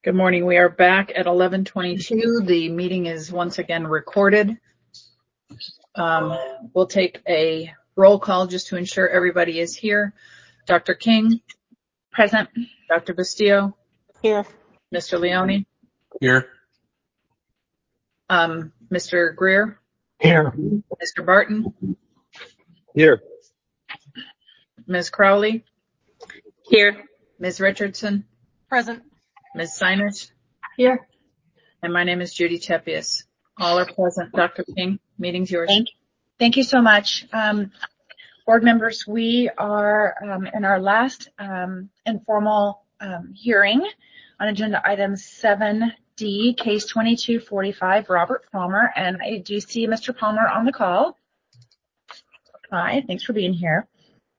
Good morning. We are back at 11:22. The meeting is once again recorded. We'll take a roll call just to ensure everybody is here. Dr. King? Present. Dr. Bastillo? Here. Mr. Leone? Here. Mr. Greer? Here. Mr. Barton? Here. Ms. Crowley? Here. Ms. Richardson? Present. Ms. Signage? Here. And my name is Judy Chepius. All are present. Dr. King, meeting's yours. Thank you so much. Board members, we are in our last informal hearing on agenda item 7D, case 2245, Robert Palmer, and I do see Mr. Palmer on the call. Hi, thanks for being here.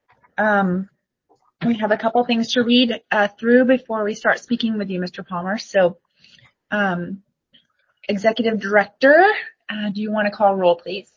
We have a couple things to read through before we start speaking with you, Mr. Palmer. So, Executive Director, do you want to call roll, please?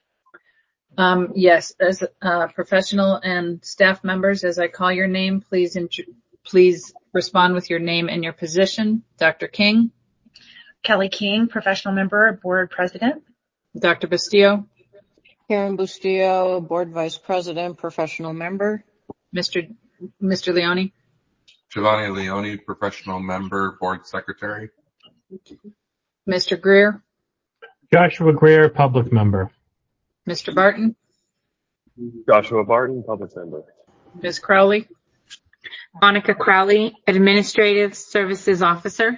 Yes, as professional and staff members, as I call your name, please respond with your name and your position. Dr. King? Kelly King, professional member, board president. Dr. Bastillo? Karen Bustillo, board vice president, professional member. Mr. Leone? Giovanni Leone, professional member, board secretary. Mr. Greer? Joshua Greer, public member. Mr. Barton? Joshua Barton, public member. Ms. Crowley? Monica Crowley, Administrative Services Officer.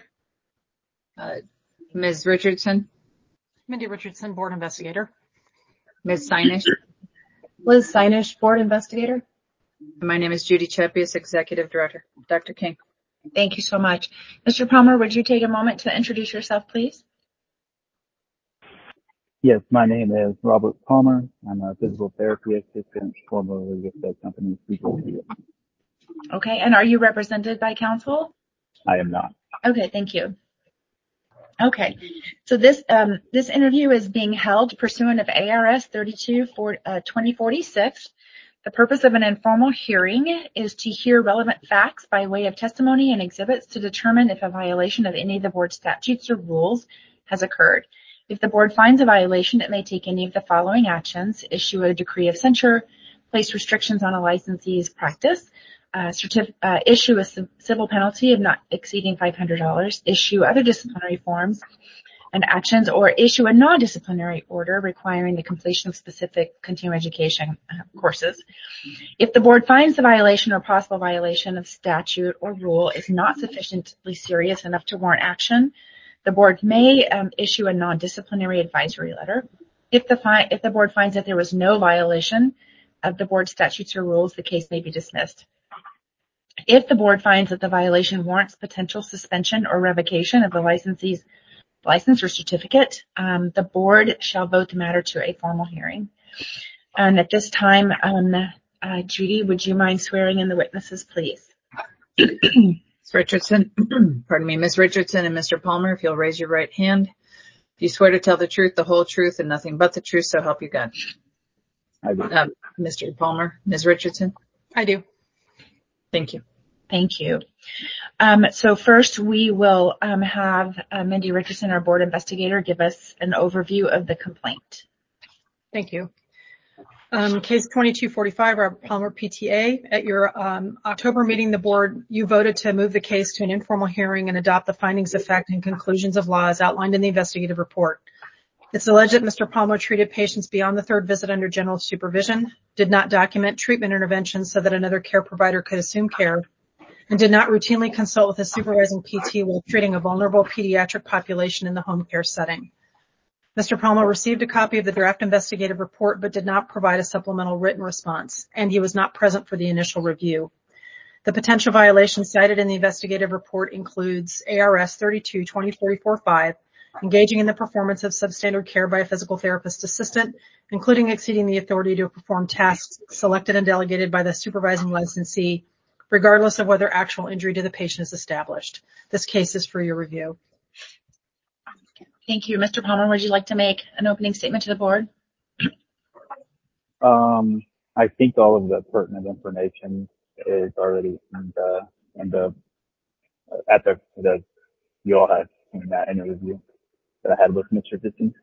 Ms. Richardson? Mindy Richardson, board investigator. Ms. Signage? Liz Signage, board investigator. My name is Judy Chepius, Executive Director. Dr. King? Thank you so much. Mr. Palmer, would you take a moment to introduce yourself, please? Yes, my name is Robert Palmer. I'm a physical therapy assistant formerly with the company Physical. Okay, and are you represented by counsel? I am not. Okay, thank you. Okay, so this interview is being held pursuant of ARS 32-2046. The purpose of an informal hearing is to hear relevant facts by way of testimony and exhibits to determine if a violation of any of the board statutes or rules has occurred. If the board finds a violation, it may take any of the following actions: issue a decree of censure, place restrictions on a licensee's practice, issue a civil penalty of not exceeding $500, issue other disciplinary forms and actions, or issue a non-disciplinary order requiring the completion of specific continuing education courses. If the board finds the violation or possible violation of statute or rule is not sufficiently serious enough to warrant action, the board may issue a non-disciplinary advisory letter. If the board finds that there was no violation of the board statutes or rules, the case may be dismissed. If the board finds that the violation warrants potential suspension or revocation of the licensee's license or certificate, the board shall vote the matter to a formal hearing. And at this time, Judy, would you mind swearing in the witnesses, please? Ms. Richardson, pardon me, Ms. Richardson and Mr. Palmer, if you'll raise your right hand. If you swear to tell the truth, the whole truth, and nothing but the truth, so help you God. I do. Mr. Palmer, Ms. Richardson? I do. Thank you. Thank you. So first we will have Mindy Richardson, our board investigator, give us an overview of the complaint. Thank you. Case 2245, Robert Palmer, PTA. At your October meeting, the board, you voted to move the case to an informal hearing and adopt the findings of fact and conclusions of law as outlined in the investigative report. It's alleged that Mr. Palmer treated patients beyond the third visit under general supervision, did not document treatment interventions so that another care provider could assume care, and did not routinely consult with a supervising PT while treating a vulnerable pediatric population in the home care setting. Mr. Palmer received a copy of the draft investigative report but did not provide a supplemental written response, and he was not present for the initial review. The potential violations cited in the investigative report includes ARS 32-2044-5, engaging in the performance of substandard care by a physical therapist assistant, including exceeding the authority to perform tasks selected and delegated by the supervising licensee, regardless of whether actual injury to the patient is established. This case is for your review. Thank you. Mr. Palmer, would you like to make an opening statement to the board? I think all of the pertinent information is already at the you all have seen that interview that I had with Mr. Dixon.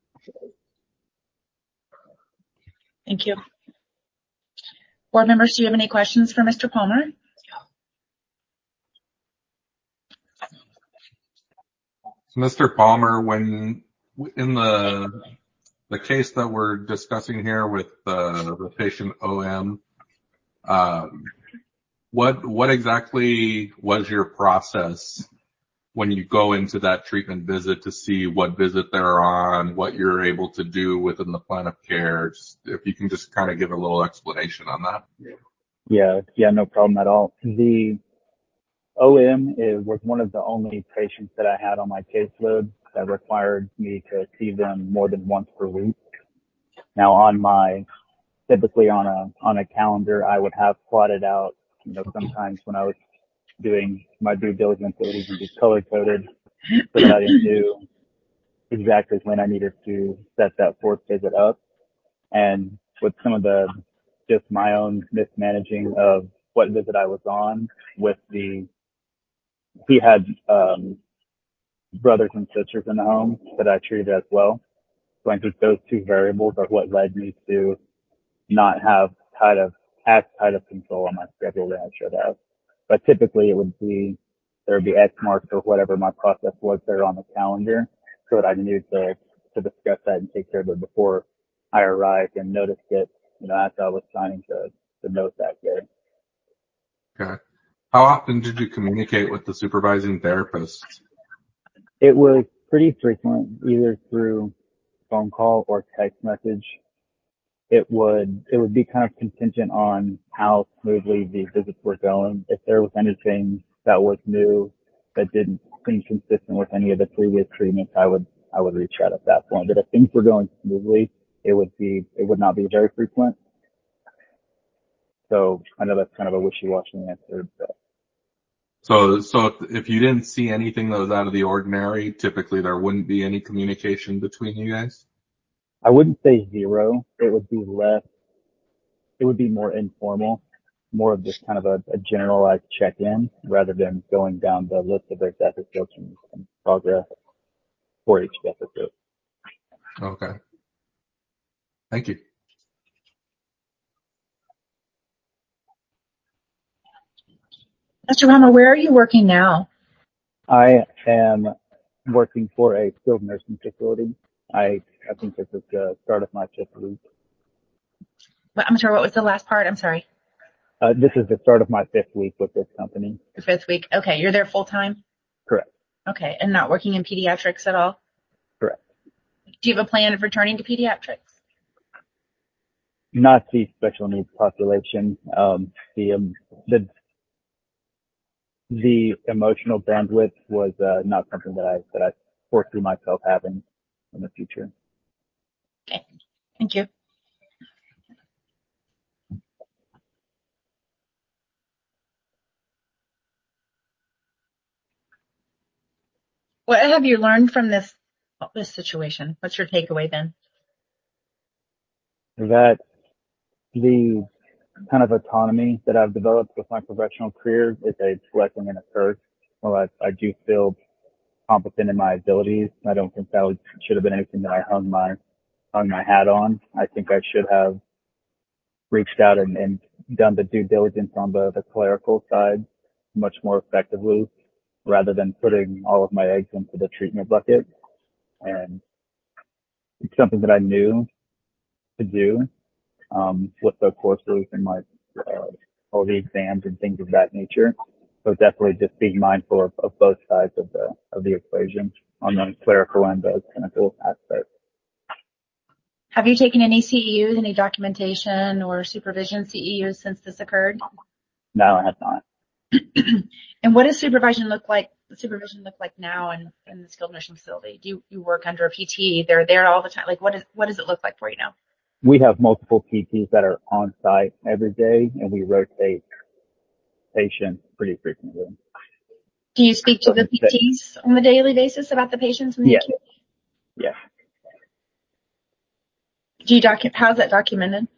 Thank you. Board members, do you have any questions for Mr. Palmer? Mr. Palmer, when in the case that we're discussing here with the patient OM, what exactly was your process when you go into that treatment visit to see what visit they're on, what you're able to do within the plan of care? Just, if you can just kind of give a little explanation on that. Yeah, no problem at all. The OM was one of the only patients that I had on my caseload that required me to see them more than once per week. Now typically on a calendar, I would have plotted out, sometimes when I was doing my due diligence, it would even be color coded so that I knew exactly when I needed to set that fourth visit up. And with some of just my own mismanaging of what visit I was on he had, brothers and sisters in the home that I treated as well. So I think those two variables are what led me to not have as tight of control on my schedule that I should have. But typically there would be X marks or whatever my process was there on the calendar so that I knew to discuss that and take care of it before I arrived and noticed it, as I was signing the note that day. Okay. How often did you communicate with the supervising therapist? It was pretty frequent, either through phone call or text message. It would be kind of contingent on how smoothly the visits were going. If there was anything that was new that didn't seem consistent with any of the previous treatments, I would reach out at that point. But if things were going smoothly, it would not be very frequent. So I know that's kind of a wishy-washy answer, but. So if you didn't see anything that was out of the ordinary, typically there wouldn't be any communication between you guys? I wouldn't say zero. It would be more informal, more of just kind of a generalized check-in rather than going down the list of their episodes and progress for each episode. Okay. Thank you. Mr. Palmer, where are you working now? I am working for a skilled nursing facility. I think this is the start of my 5th week. I'm sorry, what was the last part? I'm sorry. This is the start of my 5th week with this company. Your 5th week. Okay, you're there full time? Correct. Okay, and not working in pediatrics at all? Correct. Do you have a plan of returning to pediatrics? Not the special needs population. The emotional bandwidth was not something that I foresee myself having in the future. Okay, thank you. What have you learned from this situation? What's your takeaway then? That the kind of autonomy that I've developed with my professional career is a blessing and a curse. Well, I do feel competent in my abilities. I don't think that should have been anything that I hung my hat on. I think I should have reached out and done the due diligence on the clerical side much more effectively rather than putting all of my eggs into the treatment bucket. And it's something that I knew to do, with the courses and all the exams and things of that nature. So definitely just being mindful of both sides of the equation on the clerical and the clinical aspect. Have you taken any CEUs, any documentation or supervision CEUs since this occurred? No, I have not. And what does supervision look like now in the skilled nursing facility? Do you work under a PT? They're there all the time. Like what does it look like for you now? We have multiple PTs that are on site every day, and we rotate patients pretty frequently. Do you speak to the PTs on a daily basis about the patients in the acute? Yeah. Do you how's that documented?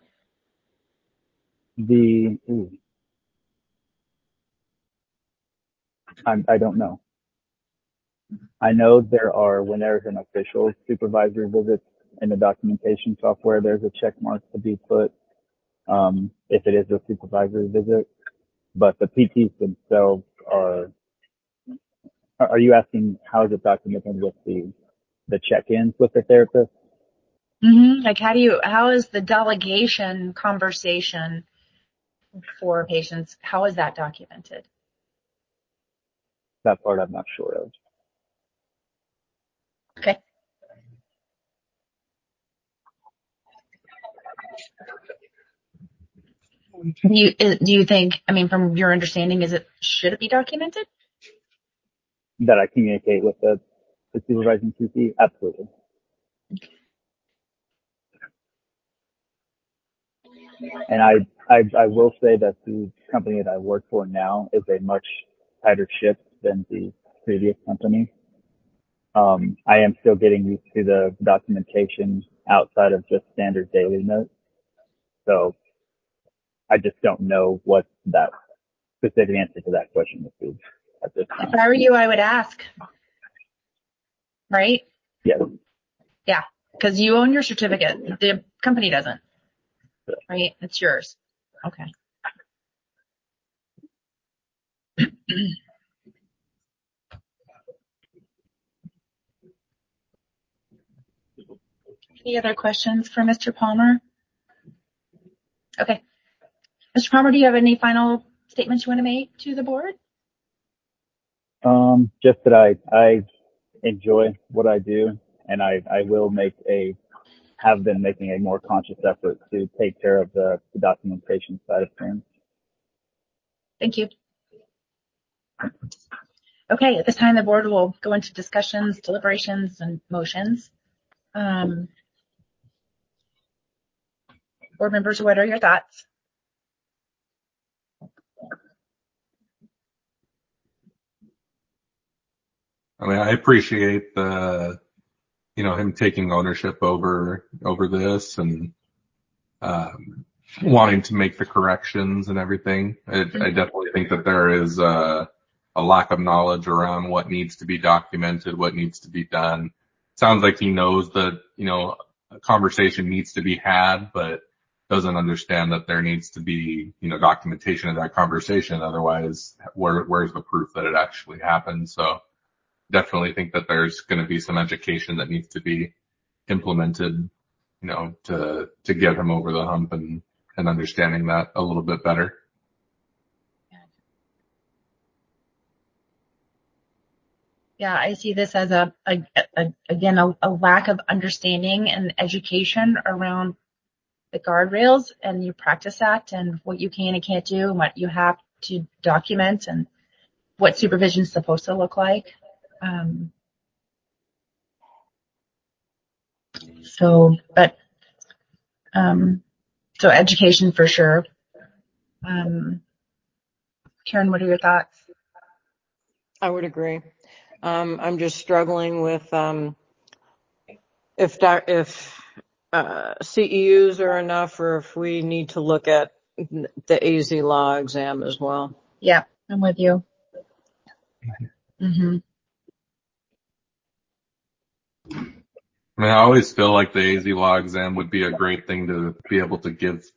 I don't know. I know when there's an official supervisory visit in the documentation software, there's a check mark to be put if it is a supervisory visit. But the PTs themselves are you asking how is it documented with the check-ins with the therapist? Like how is the delegation conversation for patients, how is that documented? That part I'm not sure of. Okay. Do you think, from your understanding, should it be documented? That I communicate with the supervising PT? Absolutely. And I will say that the company that I work for now is a much tighter ship than the previous company. I am still getting used to the documentation outside of just standard daily notes. So I just don't know what that specific answer to that question would be at this time. If I were you, I would ask. Right? Yes. Yeah. Because you own your certificate. The company doesn't. Right? It's yours. Okay. Any other questions for Mr. Palmer? Okay. Mr. Palmer, do you have any final statements you want to make to the board? Just that I enjoy what I do, and I will have been making a more conscious effort to take care of the documentation side of things. Thank you. Okay, at this time, the board will go into discussions, deliberations, and motions. Board members, what are your thoughts? I appreciate him taking ownership over this and wanting to make the corrections and everything. I definitely think that there is a lack of knowledge around what needs to be documented, what needs to be done. Sounds like he knows that, a conversation needs to be had, but doesn't understand that there needs to be, documentation of that conversation. Otherwise, where's the proof that it actually happened? So definitely think that there's going to be some education that needs to be implemented, to get him over the hump and understanding that a little bit better. Yeah, I see this as again, a lack of understanding and education around the guardrails, and you practice that and what you can and can't do and what you have to document and what supervision is supposed to look like. So education for sure. Karen, what are your thoughts? I would agree. I'm just struggling with if CEUs are enough, or if we need to look at the AZ law exam as well. Yeah, I'm with you. Mm-hmm. I always feel like the AZ law exam would be a great thing to be able to give,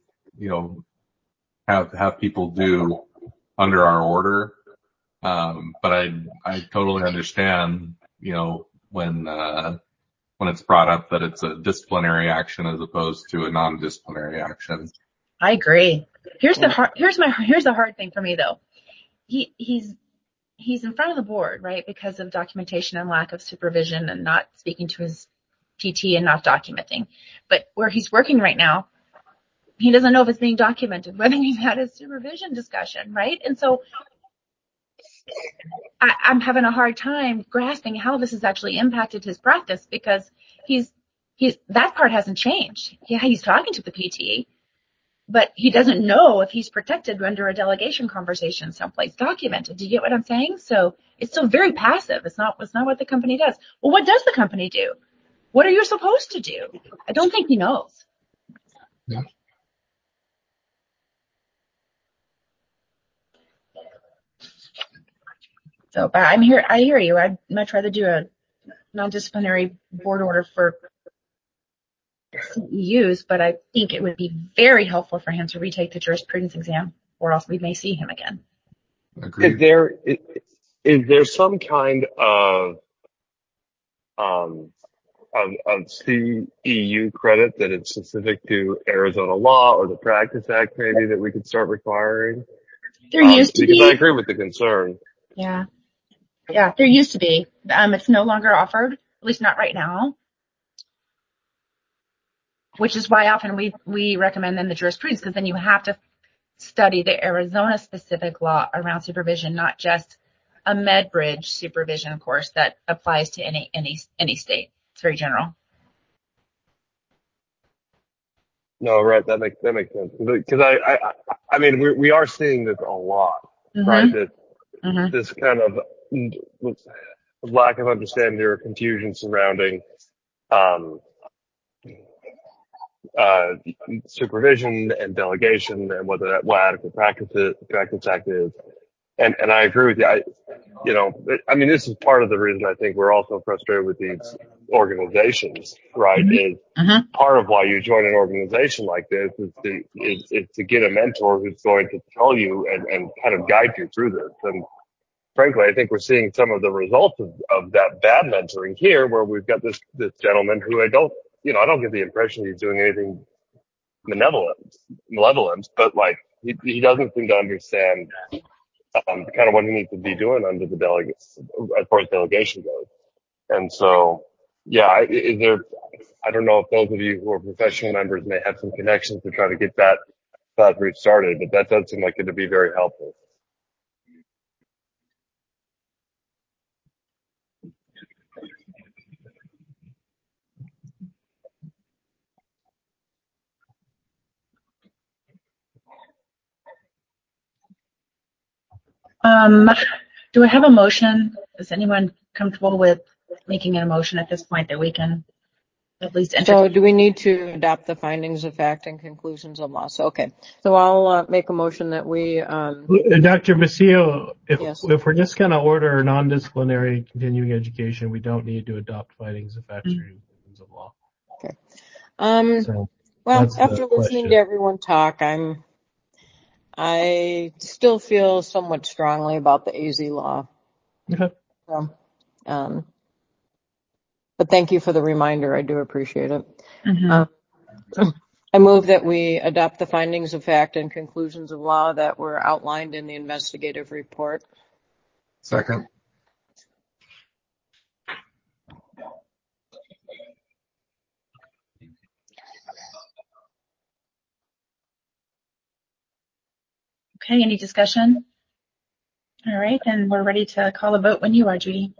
have people do under our order. But I totally understand, when it's brought up that it's a disciplinary action as opposed to a non-disciplinary action. I agree. Here's the hard thing for me though. He's in front of the board, right? Because of documentation and lack of supervision and not speaking to his PT and not documenting. But where he's working right now, he doesn't know if it's being documented, whether he's had a supervision discussion, right? And so I'm having a hard time grasping how this has actually impacted his practice, because that part hasn't changed. Yeah, he's talking to the PT, but he doesn't know if he's protected under a delegation conversation someplace documented. Do you get what I'm saying? So it's still very passive. It's not what the company does. Well, what does the company do? What are you supposed to do? I don't think he knows. Yeah. So, but I hear you. I'd much rather do a non-disciplinary board order for CEUs, but I think it would be very helpful for him to retake the jurisprudence exam, or else we may see him again. Agreed. Is there some kind of CEU credit that is specific to Arizona law or the Practice Act maybe that we could start requiring? There used to because be. I agree with the concern. Yeah, there used to be. It's no longer offered, at least not right now, which is why often we recommend then the jurisprudence, because then you have to study the Arizona specific law around supervision, not just a MedBridge supervision course that applies to any state. It's very general. No, right. That makes sense. Because I mean, we are seeing this a lot, right? This kind of lack of understanding or confusion surrounding, supervision and delegation and what adequate practice act is. And I agree with you. I mean, this is part of the reason I think we're also frustrated with these organizations, right? Is part of why you join an organization like this is to get a mentor who's going to tell you and kind of guide you through this. And frankly, I think we're seeing some of the results of that bad mentoring here, where we've got this gentleman who I don't get the impression he's doing anything malevolent, but like he doesn't seem to understand kind of what he needs to be doing under the delegates as far as delegation goes. And so, yeah, I don't know if those of you who are professional members may have some connections to try to get that route started, but that does seem like it would be very helpful. Do I have a motion? Is anyone comfortable with making a motion at this point that we can at least enter? So do we need to adopt the findings of fact and conclusions of law? So, okay. So I'll make a motion that we, Dr. Basile, yes. if we're just going to order non-disciplinary continuing education, we don't need to adopt findings of fact or conclusions of law. Okay. So well, after listening to everyone talk, I still feel somewhat strongly about the AZ law. Okay. So, but thank you for the reminder. I do appreciate it. I move that we adopt the findings of fact and conclusions of law that were outlined in the investigative report. Second. Okay, any discussion? All right, then we're ready to call a vote when you are, Judy.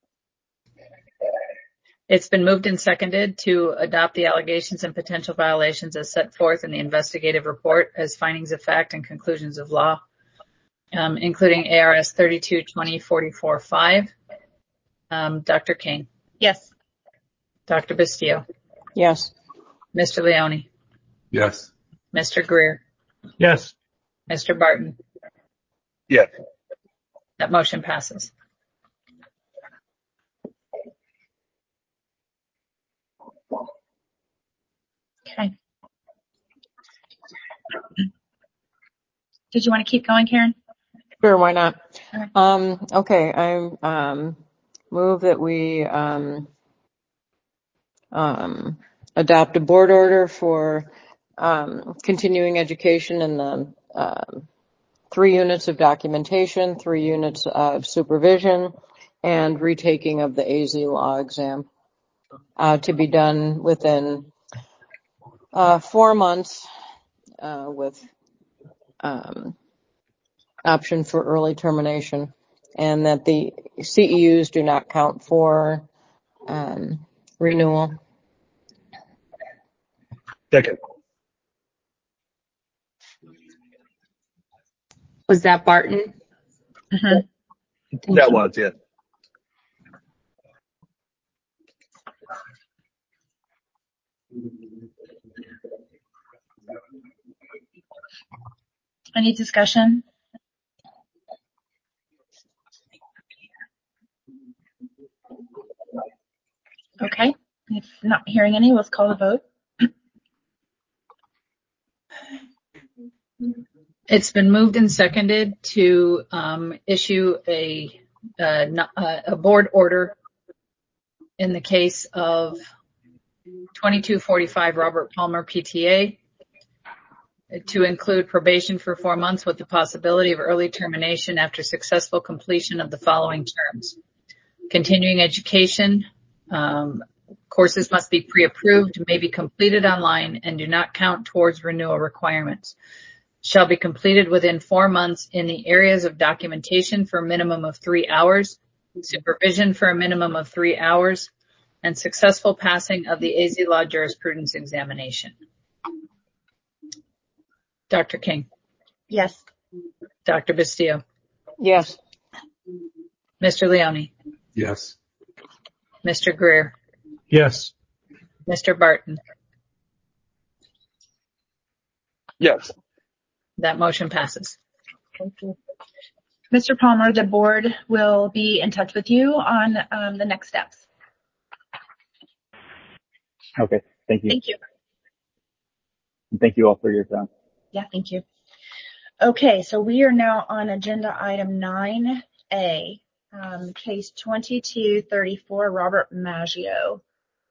It's been moved and seconded to adopt the allegations and potential violations as set forth in the investigative report as findings of fact and conclusions of law, including ARS 32-2044-5. Dr. King. Yes. Dr. Basile. Yes. Mr. Leone. Yes. Mr. Greer. Yes. Mr. Barton. Yes. That motion passes. Okay. Did you want to keep going, Karen? Sure, why not? Okay. Okay, I move that we adopt a board order for continuing education in the 3 units of documentation, 3 units of supervision, and retaking of the AZ law exam to be done within 4 months with option for early termination, and that the CEUs do not count for renewal. Second. Was that Barton? That was, yeah. Any discussion? If not hearing any, let's call the vote. It's been moved and seconded to issue a board order in the case of 2245 Robert Palmer PTA to include probation for 4 months with the possibility of early termination after successful completion of the following terms. Continuing education, courses must be pre-approved, may be completed online, and do not count towards renewal requirements. Shall be completed within 4 months in the areas of documentation for a minimum of 3 hours, supervision for a minimum of 3 hours, and successful passing of the AZ Law jurisprudence examination. Dr. King. Yes. Dr. Bastillo. Yes. Mr. Leone. Yes. Mr. Greer. Yes. Mr. Barton. Yes. That motion passes. Thank you. Mr. Palmer, the board will be in touch with you on the next steps. Okay. Thank you. Thank you. And thank you all for your time. Yeah, thank you. Okay, so we are now on agenda item 9A, case 2234, Robert Maggio.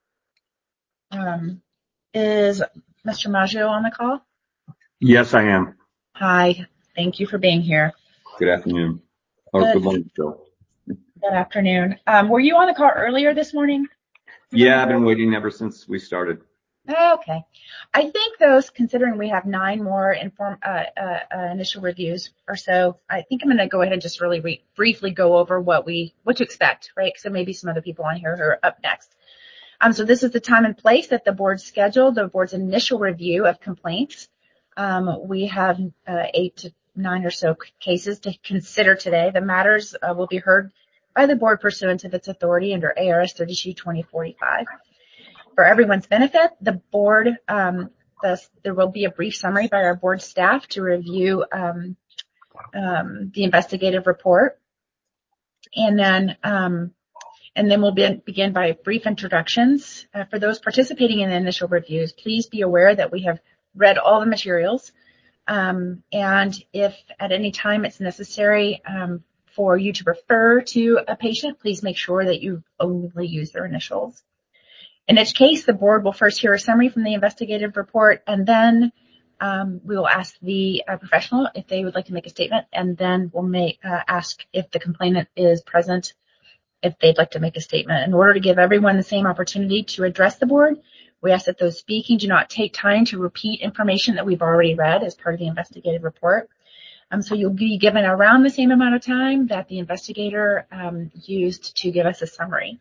Is Mr. Maggio on the call? Yes, I am. Hi, thank you for being here. Good afternoon. Or good morning, Joe. Good afternoon. Were you on the call earlier this morning? Yeah, I've been waiting ever since we started. Okay. I think those, considering we have 9 more initial reviews or so, I think I'm going to go ahead and just really briefly go over what to expect, right? Because there may be some other people on here who are up next. So this is the time and place that the board scheduled the board's initial review of complaints. We have 8 to 9 or so cases to consider today. The matters will be heard by the board pursuant to its authority under ARS 322045. For everyone's benefit, the board, there will be a brief summary by our board staff to review the investigative report. And then we'll begin by brief introductions. For those participating in the initial reviews, please be aware that we have read all the materials. And if at any time it's necessary for you to refer to a patient, please make sure that you only use their initials. In each case, the board will first hear a summary from the investigative report, and then we will ask the professional if they would like to make a statement, and then we'll ask if the complainant is present, if they'd like to make a statement. In order to give everyone the same opportunity to address the board, we ask that those speaking do not take time to repeat information that we've already read as part of the investigative report. So you'll be given around the same amount of time that the investigator used to give us a summary.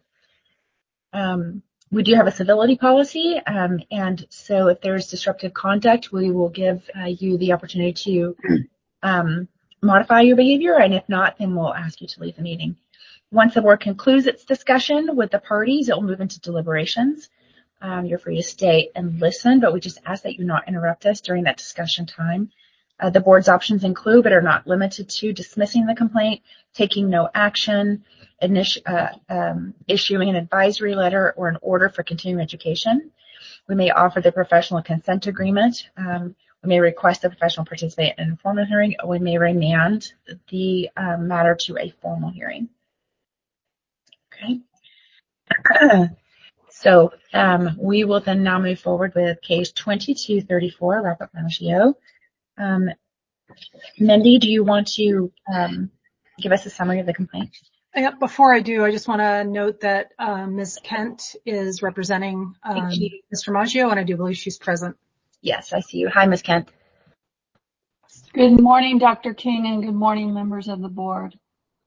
We do have a civility policy, and so if there's disruptive conduct, we will give you the opportunity to modify your behavior, and if not, then we'll ask you to leave the meeting. Once the board concludes its discussion with the parties, it will move into deliberations. You're free to stay and listen, but we just ask that you not interrupt us during that discussion time. The board's options include, but are not limited to, dismissing the complaint, taking no action, issuing an advisory letter or an order for continuing education. We may offer the professional consent agreement. We may request the professional participate in an informal hearing, or we may remand the matter to a formal hearing. Okay. So we will then now move forward with case 2234, Robert Maggio. Mindy, do you want to give us a summary of the complaint? Before I do, I just want to note that Ms. Kent is representing Mr. Maggio, and I do believe she's present. Yes, I see you. Hi, Ms. Kent. Good morning, Dr. King, and good morning, members of the board.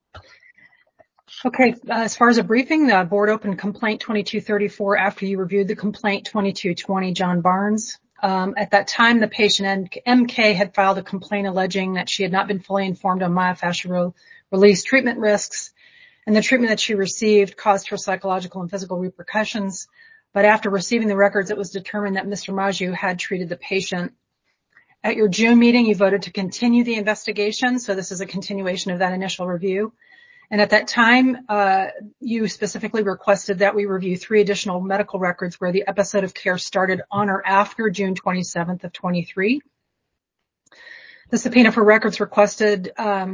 Okay, as far as a briefing, the board opened complaint 2234 after you reviewed the complaint 2220, John Barnes. At that time, the patient MK had filed a complaint alleging that she had not been fully informed on myofascial release treatment risks, and the treatment that she received caused her psychological and physical repercussions. But after receiving the records, it was determined that Mr. Maggio had treated the patient. At your June meeting, you voted to continue the investigation, so this is a continuation of that initial review. And at that time, you specifically requested that we review 3 additional medical records where the episode of care started on or after June 27th of 23. The subpoena for records requested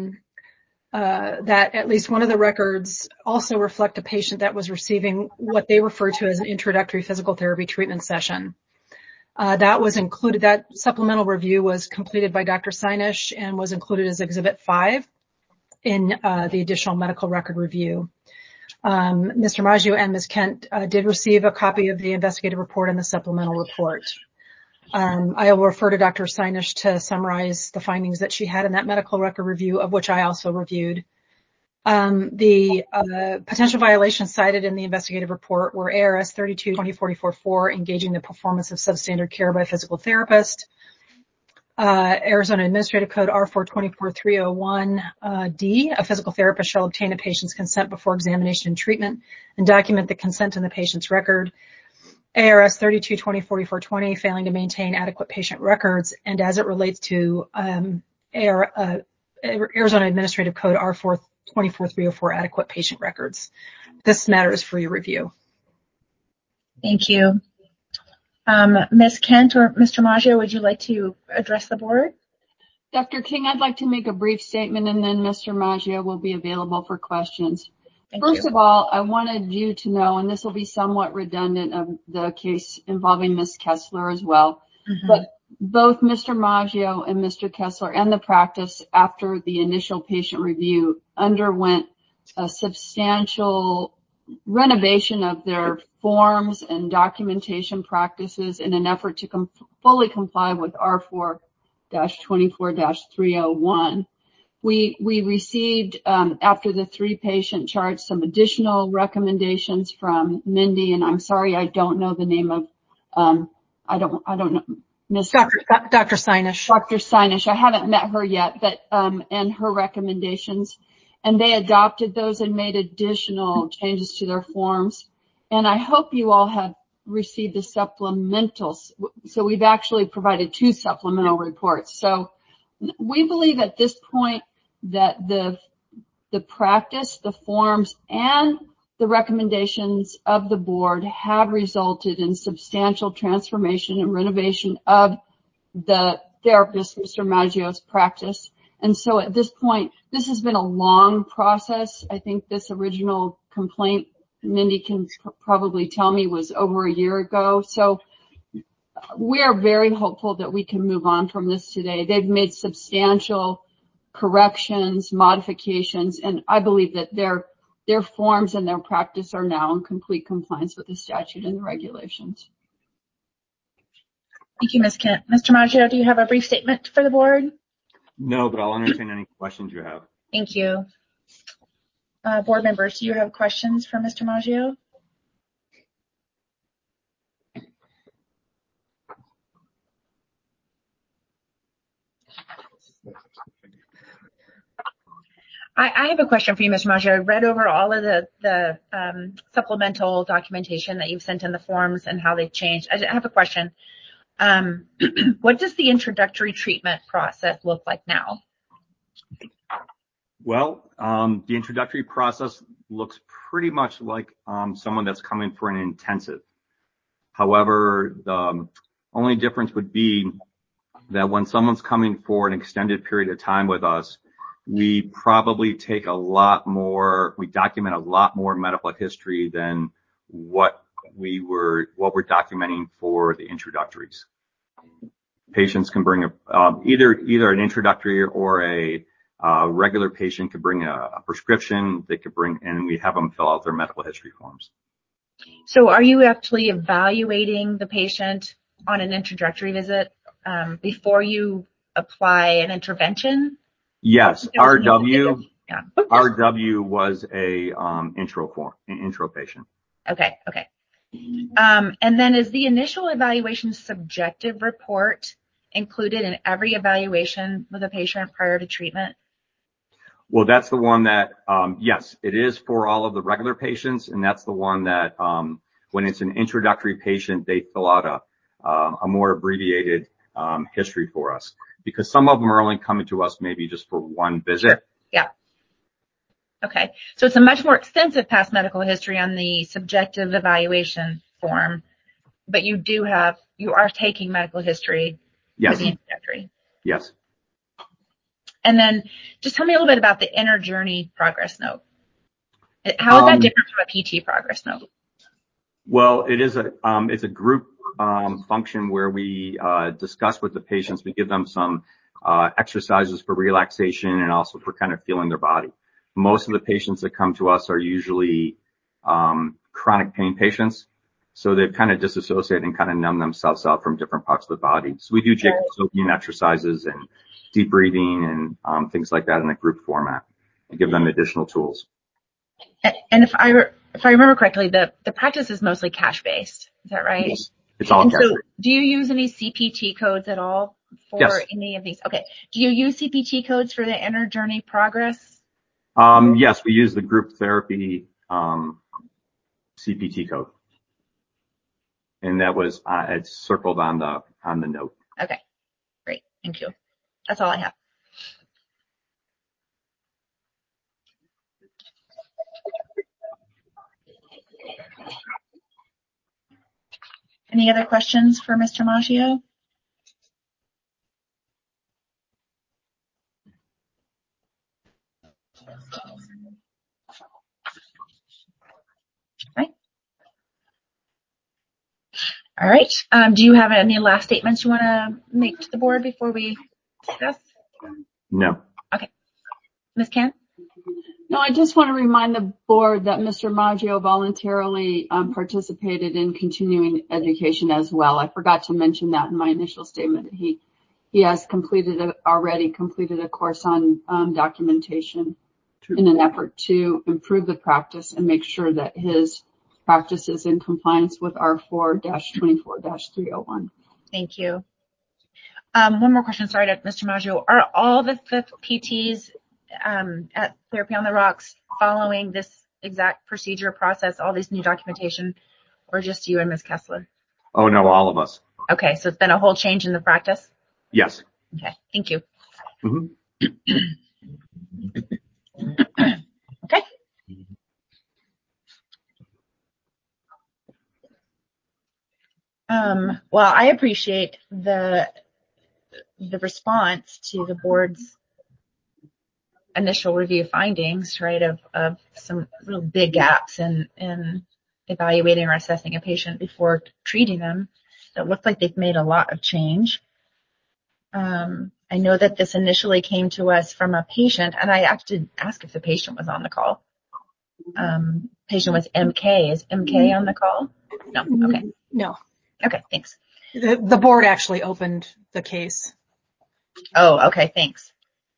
that at least one of the records also reflect a patient that was receiving what they refer to as an introductory physical therapy treatment session. That was included, that supplemental review was completed by Dr. Sinesh and was included as Exhibit 5 in the additional medical record review. Mr. Maggio and Ms. Kent did receive a copy of the investigative report and the supplemental report. I will refer to Dr. Sinesh to summarize the findings that she had in that medical record review, of which I also reviewed. The potential violations cited in the investigative report were ARS 32-2044-4, engaging the performance of substandard care by a physical therapist, Arizona Administrative Code R424-301D, a physical therapist shall obtain a patient's consent before examination and treatment and document the consent in the patient's record. ARS 32-2044-20, failing to maintain adequate patient records, and as it relates to Arizona Administrative Code R424-304, adequate patient records. This matter is for your review. Thank you. Ms. Kent or Mr. Maggio, would you like to address the board? Dr. King, I'd like to make a brief statement, and then Mr. Maggio will be available for questions. First of all, I wanted you to know, and this will be somewhat redundant of the case involving Ms. Kessler as well, but both Mr. Maggio and Mr. Kessler and the practice after the initial patient review underwent a substantial renovation of their forms and documentation practices in an effort to fully comply with R4-24-301. We received, after the 3-patient chart, some additional recommendations from Mindy, and I'm sorry, I don't know the name of, I don't know, Miss Dr. Sinesh. Dr. Sinesh. I haven't met her yet, but, and her recommendations, and they adopted those and made additional changes to their forms. And I hope you all have received the supplementals. So we've actually provided 2 supplemental reports. So we believe at this point that the practice, the forms, and the recommendations of the board have resulted in substantial transformation and renovation of the therapist, Mr. Maggio's practice. And so at this point, this has been a long process. I think this original complaint, Mindy can probably tell me, was over a year ago. So we are very hopeful that we can move on from this today. They've made substantial corrections, modifications, and I believe that their forms and their practice are now in complete compliance with the statute and the regulations. Thank you, Ms. Kent. Mr. Maggio, do you have a brief statement for the board? No, but I'll entertain any questions you have. Thank you. Board members, do you have questions for Mr. Maggio? I have a question for you, Mr. Maggio. I read over all of the supplemental documentation that you've sent in the forms and how they've changed. I have a question. What does the introductory treatment process look like now? Well, the introductory process looks pretty much like someone that's coming for an intensive. However, the only difference would be that when someone's coming for an extended period of time with us, we probably take we document a lot more medical history than what we're documenting for the introductories. Patients can bring either an introductory or a regular patient could bring a prescription. They could bring, and we have them fill out their medical history forms. So are you actually evaluating the patient on an introductory visit before you apply an intervention? Yes, RW was a intro patient. Okay. And then is the initial evaluation subjective report included in every evaluation with a patient prior to treatment? Well, that's the one that, yes, it is for all of the regular patients, and that's the one that when it's an introductory patient, they fill out a more abbreviated history for us, because some of them are only coming to us maybe just for one visit. Sure. Yeah. Okay. So it's a much more extensive past medical history on the subjective evaluation form, but you are taking medical history Yes. for the introductory. Yes. And then just tell me a little bit about the inner journey progress note. How is that different from a PT progress note? Well, it's a group function where we discuss with the patients. We give them some exercises for relaxation and also for kind of feeling their body. Most of the patients that come to us are usually chronic pain patients, so they kind of disassociate and kind of numb themselves out from different parts of the body. So we do Jacobsovian exercises and deep breathing and things like that in a group format to give them additional tools. And if I remember correctly, the practice is mostly cash based. Is that right? Yes. It's all cash. So do you use any CPT codes at all for any of these? Okay. Do you use CPT codes for the inner journey progress? Yes, we use the group therapy CPT code, and that was it's circled on the note. Okay, great, thank you. That's all I have. Any other questions for Mr. Maggio? Okay. All right. Do you have any last statements you want to make to the board before we discuss? No. Okay. Ms. Kent? No, I just want to remind the board that Mr. Maggio voluntarily participated in continuing education as well. I forgot to mention that in my initial statement. He has already completed a course on documentation in an effort to improve the practice and make sure that his practice is in compliance with R4-24-301. Thank you. One more question, sorry, Mr. Maggio. Are all the PTs at Therapy on the Rocks following this exact procedure process, all this new documentation, or just you and Ms. Kessler? Oh, no, all of us. Okay, so it's been a whole change in the practice? Yes. Okay, thank you. Mm-hmm. Okay. Well, I appreciate the response to the board's initial review findings, right, of some real big gaps in evaluating or assessing a patient before treating them. It looks like they've made a lot of change. I know that this initially came to us from a patient, and I actually asked if the patient was on the call. Patient was MK. Is MK on the call? No. Okay. No. Okay, thanks. The board actually opened the case. Oh, okay, thanks.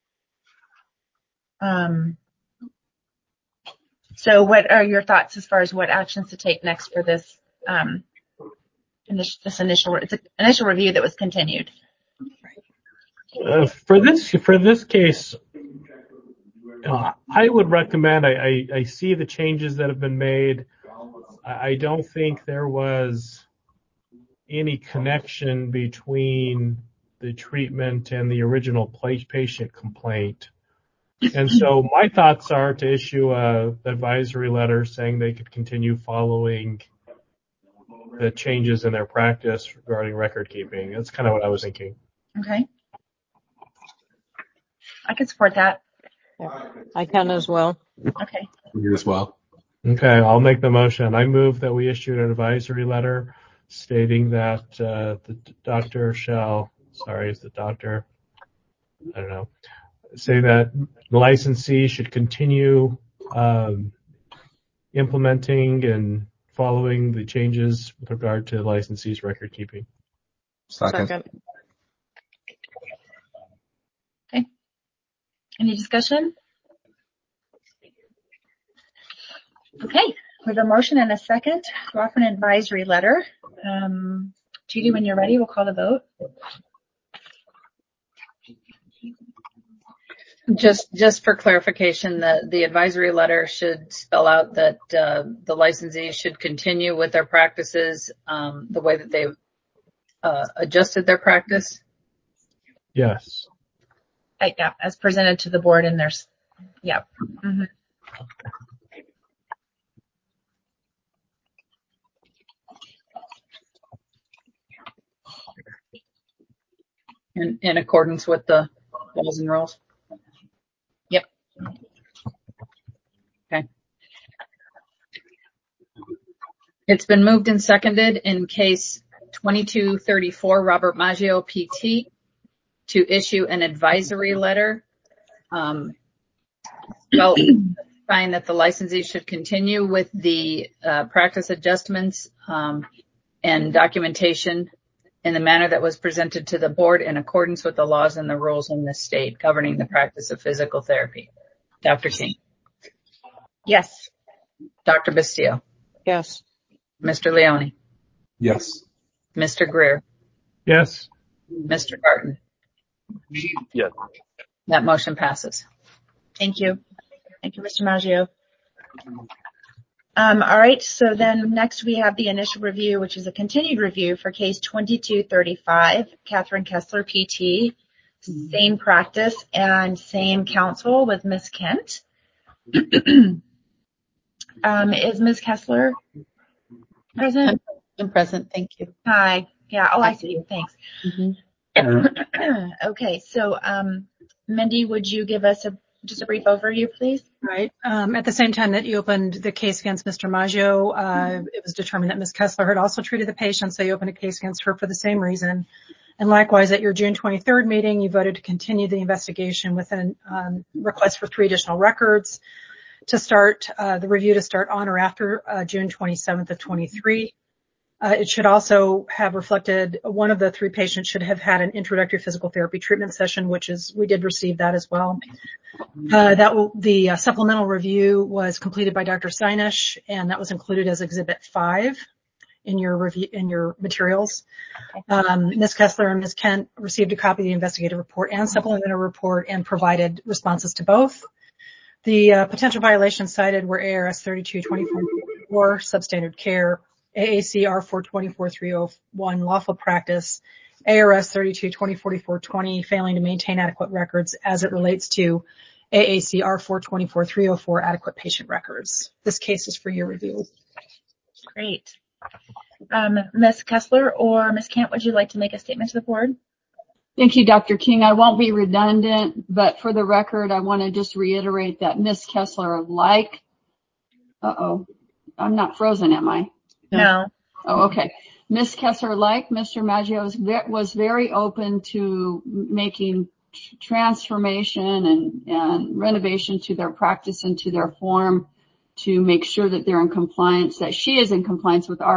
So what are your thoughts as far as what actions to take next for this initial review that was continued? For this case, I would recommend, I see the changes that have been made. I don't think there was any connection between the treatment and the original patient complaint. And so my thoughts are to issue an advisory letter saying they could continue following the changes in their practice regarding record keeping. That's kind of what I was thinking. Okay. I can support that. Yeah, I can as well. Okay. You as well. Okay, I'll make the motion. I move that we issue an advisory letter stating that the doctor shall, is the doctor, I don't know, say that the licensee should continue implementing and following the changes with regard to the licensee's record keeping. Second. Okay. Any discussion? Okay. We have a motion and a second to offer an advisory letter. Judy, when you're ready, we'll call the vote. Just for clarification, the advisory letter should spell out that the licensee should continue with their practices the way that they've adjusted their practice. Yes. Yeah, as presented to the board, and there's, yeah. Mm-hmm. in accordance with the laws and rules. Yep. Okay. It's been moved and seconded in case 2234 Robert Maggio PT to issue an advisory letter. Well, find that the licensee should continue with the practice adjustments and documentation in the manner that was presented to the board in accordance with the laws and the rules in this state governing the practice of physical therapy. Dr. King. Yes. Dr. Bastillo. Yes. Mr. Leone. Yes. Mr. Greer. Yes. Mr. Barton. Yes. That motion passes. Thank you. Thank you, Mr. Maggio. All right. So then next we have the initial review, which is a continued review for case 2235, Catherine Kessler PT. Same practice and same counsel with Ms. Kent. Is Ms. Kessler present? I'm present. Thank you. Hi. Yeah. Oh, I see you. Thanks. Mm-hmm. Okay. So, Mindy, would you give us just a brief overview, please? Right. At the same time that you opened the case against Mr. Maggio, it was determined that Ms. Kessler had also treated the patient, so you opened a case against her for the same reason. And likewise, at your June 23rd meeting, you voted to continue the investigation with a request for 3 additional records to start the review to start on or after June 27th of 23. It should also have reflected one of the 3 patients should have had an introductory physical therapy treatment session, we did receive that as well. The supplemental review was completed by Dr. Steinish, and that was included as Exhibit 5 in your review, in your materials. Ms. Kessler and Ms. Kent received a copy of the investigative report and supplemental report and provided responses to both. The potential violations cited were ARS 3224 substandard care, AAC R424301 lawful practice, ARS 32204420 failing to maintain adequate records as it relates to AAC R424304 adequate patient records. This case is for your review. Great. Ms. Kessler or Ms. Kent, would you like to make a statement to the board? Thank you, Dr. King. I won't be redundant, but for the record, I want to just reiterate that Ms. Kessler, I'm not frozen, am I? No. Oh, okay. Ms. Kessler, like Mr. Maggio, was very open to making transformation and renovation to their practice and to their form to make sure that they're in compliance, that she is in compliance with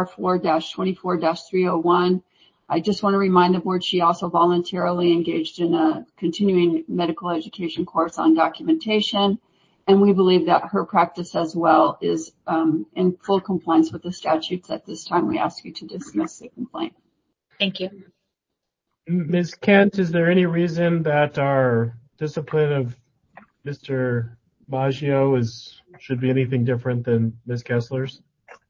R4-24-301. I just want to remind the board she also voluntarily engaged in a continuing medical education course on documentation, and we believe that her practice as well is in full compliance with the statutes. At this time, we ask you to dismiss the complaint. Thank you. Ms. Kent, is there any reason that our discipline of Mr. Maggio should be anything different than Ms. Kessler's?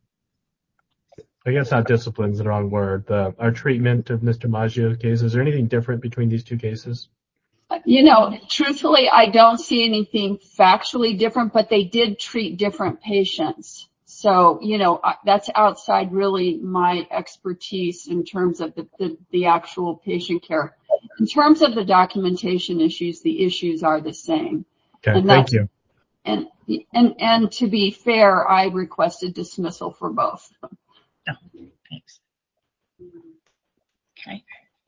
I guess not discipline is the wrong word. Our treatment of Mr. Maggio's case, is there anything different between these 2 cases? Truthfully, I don't see anything factually different, but they did treat different patients. So, that's outside really my expertise in terms of the actual patient care. In terms of the documentation issues, the issues are the same. Okay, thank you. And to be fair, I requested dismissal for both. Oh, thanks. Okay.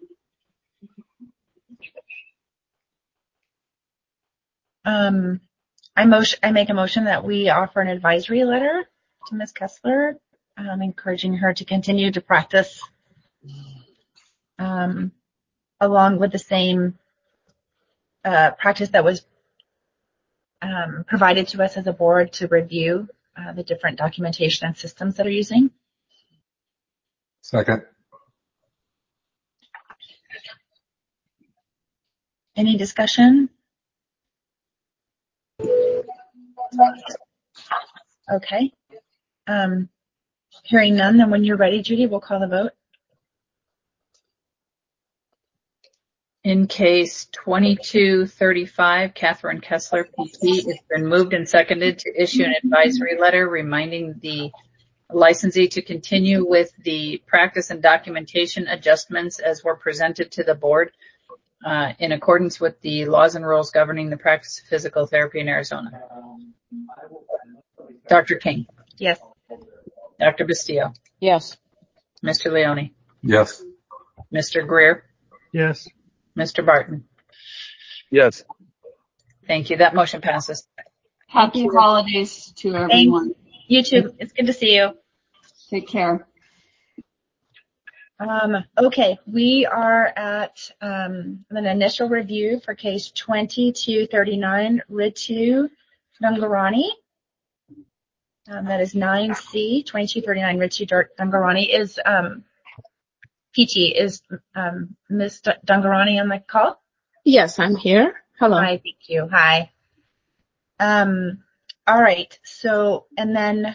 I make a motion that we offer an advisory letter to Ms. Kessler, encouraging her to continue to practice along with the same practice that was provided to us as a board to review the different documentation and systems that are using. Second. Any discussion? Okay. Hearing none, then when you're ready, Judy, we'll call the vote. In case 2235, Catherine Kessler PT, it's been moved and seconded to issue an advisory letter reminding the licensee to continue with the practice and documentation adjustments as were presented to the board in accordance with the laws and rules governing the practice of physical therapy in Arizona. Dr. King, Yes. Dr. Bastillo, Yes. Mr. Leone, Yes. Mr. Greer, Yes. Mr. Barton. Yes. Thank you. That motion passes. Happy holidays to everyone. You too. It's good to see you. Take care. Okay, we are at an initial review for case 2239, Ritu Dungarani. That is 9C, 2239, Ritu Dungarani. Is PT, is Ms. Dungarani on the call? Yes, I'm here. Hello. Hi, thank you. Hi. All right, so, and then,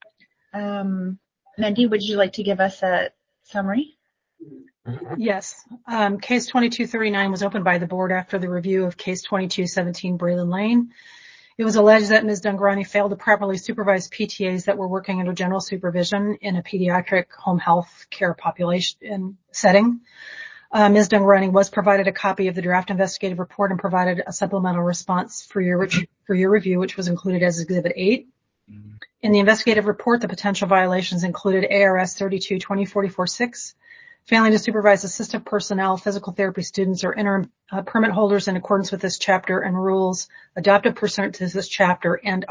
Mandy, would you like to give us a summary? Yes. Case 2239 was opened by the board after the review of case 2217 Braylon Lane. It was alleged that Ms. Dungarani failed to properly supervise PTAs that were working under general supervision in a pediatric home health care population setting. Ms. Dungarani was provided a copy of the draft investigative report and provided a supplemental response for your review, which was included as Exhibit 8. In the investigative report, the potential violations included ARS 32-2044-6, failing to supervise assistant personnel, physical therapy students, or interim permit holders in accordance with this chapter and rules adopted pursuant to this chapter, and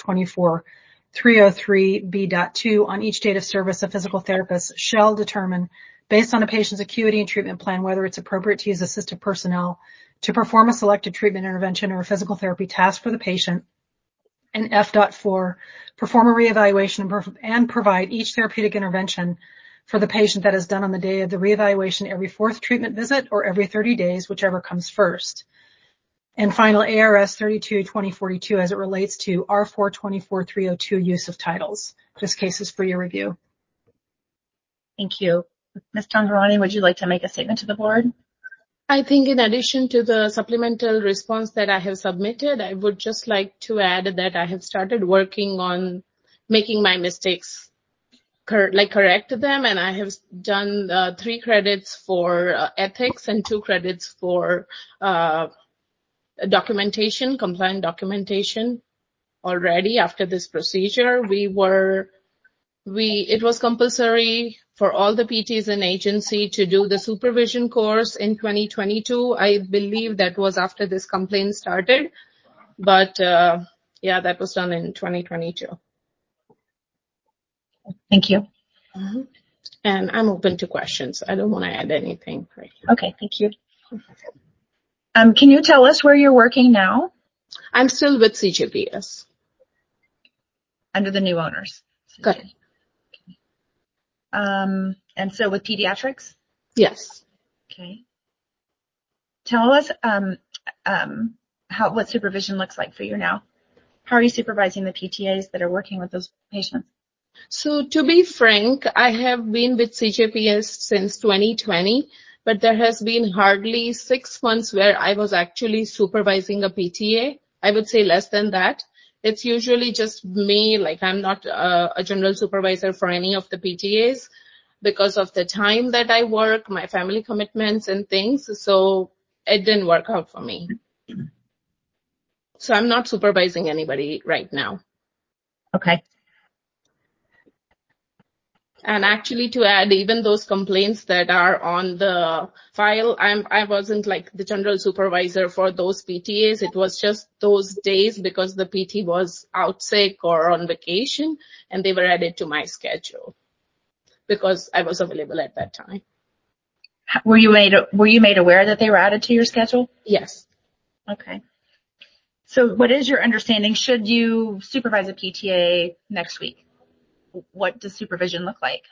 R424-303B.2 on each date of service, a physical therapist shall determine, based on a patient's acuity and treatment plan, whether it's appropriate to use assistive personnel to perform a selected treatment intervention or a physical therapy task for the patient. And F.4, perform a reevaluation and provide each therapeutic intervention for the patient that is done on the day of the reevaluation every fourth treatment visit or every 30 days, whichever comes first. And final, ARS 32-2042 as it relates to R424-302 use of titles. This case is for your review. Thank you. Ms. Dungarani, would you like to make a statement to the board? I think in addition to the supplemental response that I have submitted, I would just like to add that I have started working on making my mistakes correct them, and I have done 3 credits for ethics and 2 credits for documentation, compliant documentation already after this procedure. It was compulsory for all the PTs in agency to do the supervision course in 2022. I believe that was after this complaint started, but yeah, that was done in 2022. Thank you. And I'm open to questions. I don't want to add anything right here. Okay, thank you. Can you tell us where you're working now? I'm still with CJPS. Under the new owners? Correct. And so with pediatrics? Yes. Okay. Tell us what supervision looks like for you now. How are you supervising the PTAs that are working with those patients? So to be frank, I have been with CJPS since 2020, but there has been hardly 6 months where I was actually supervising a PTA. I would say less than that. It's usually just me, like I'm not a general supervisor for any of the PTAs because of the time that I work, my family commitments and things. So it didn't work out for me. So I'm not supervising anybody right now. Okay. And actually to add, even those complaints that are on the file, I wasn't like the general supervisor for those PTAs. It was just those days because the PT was out sick or on vacation and they were added to my schedule because I was available at that time. Were you made aware that they were added to your schedule? Yes. Okay. So what is your understanding? Should you supervise a PTA next week? What does supervision look like?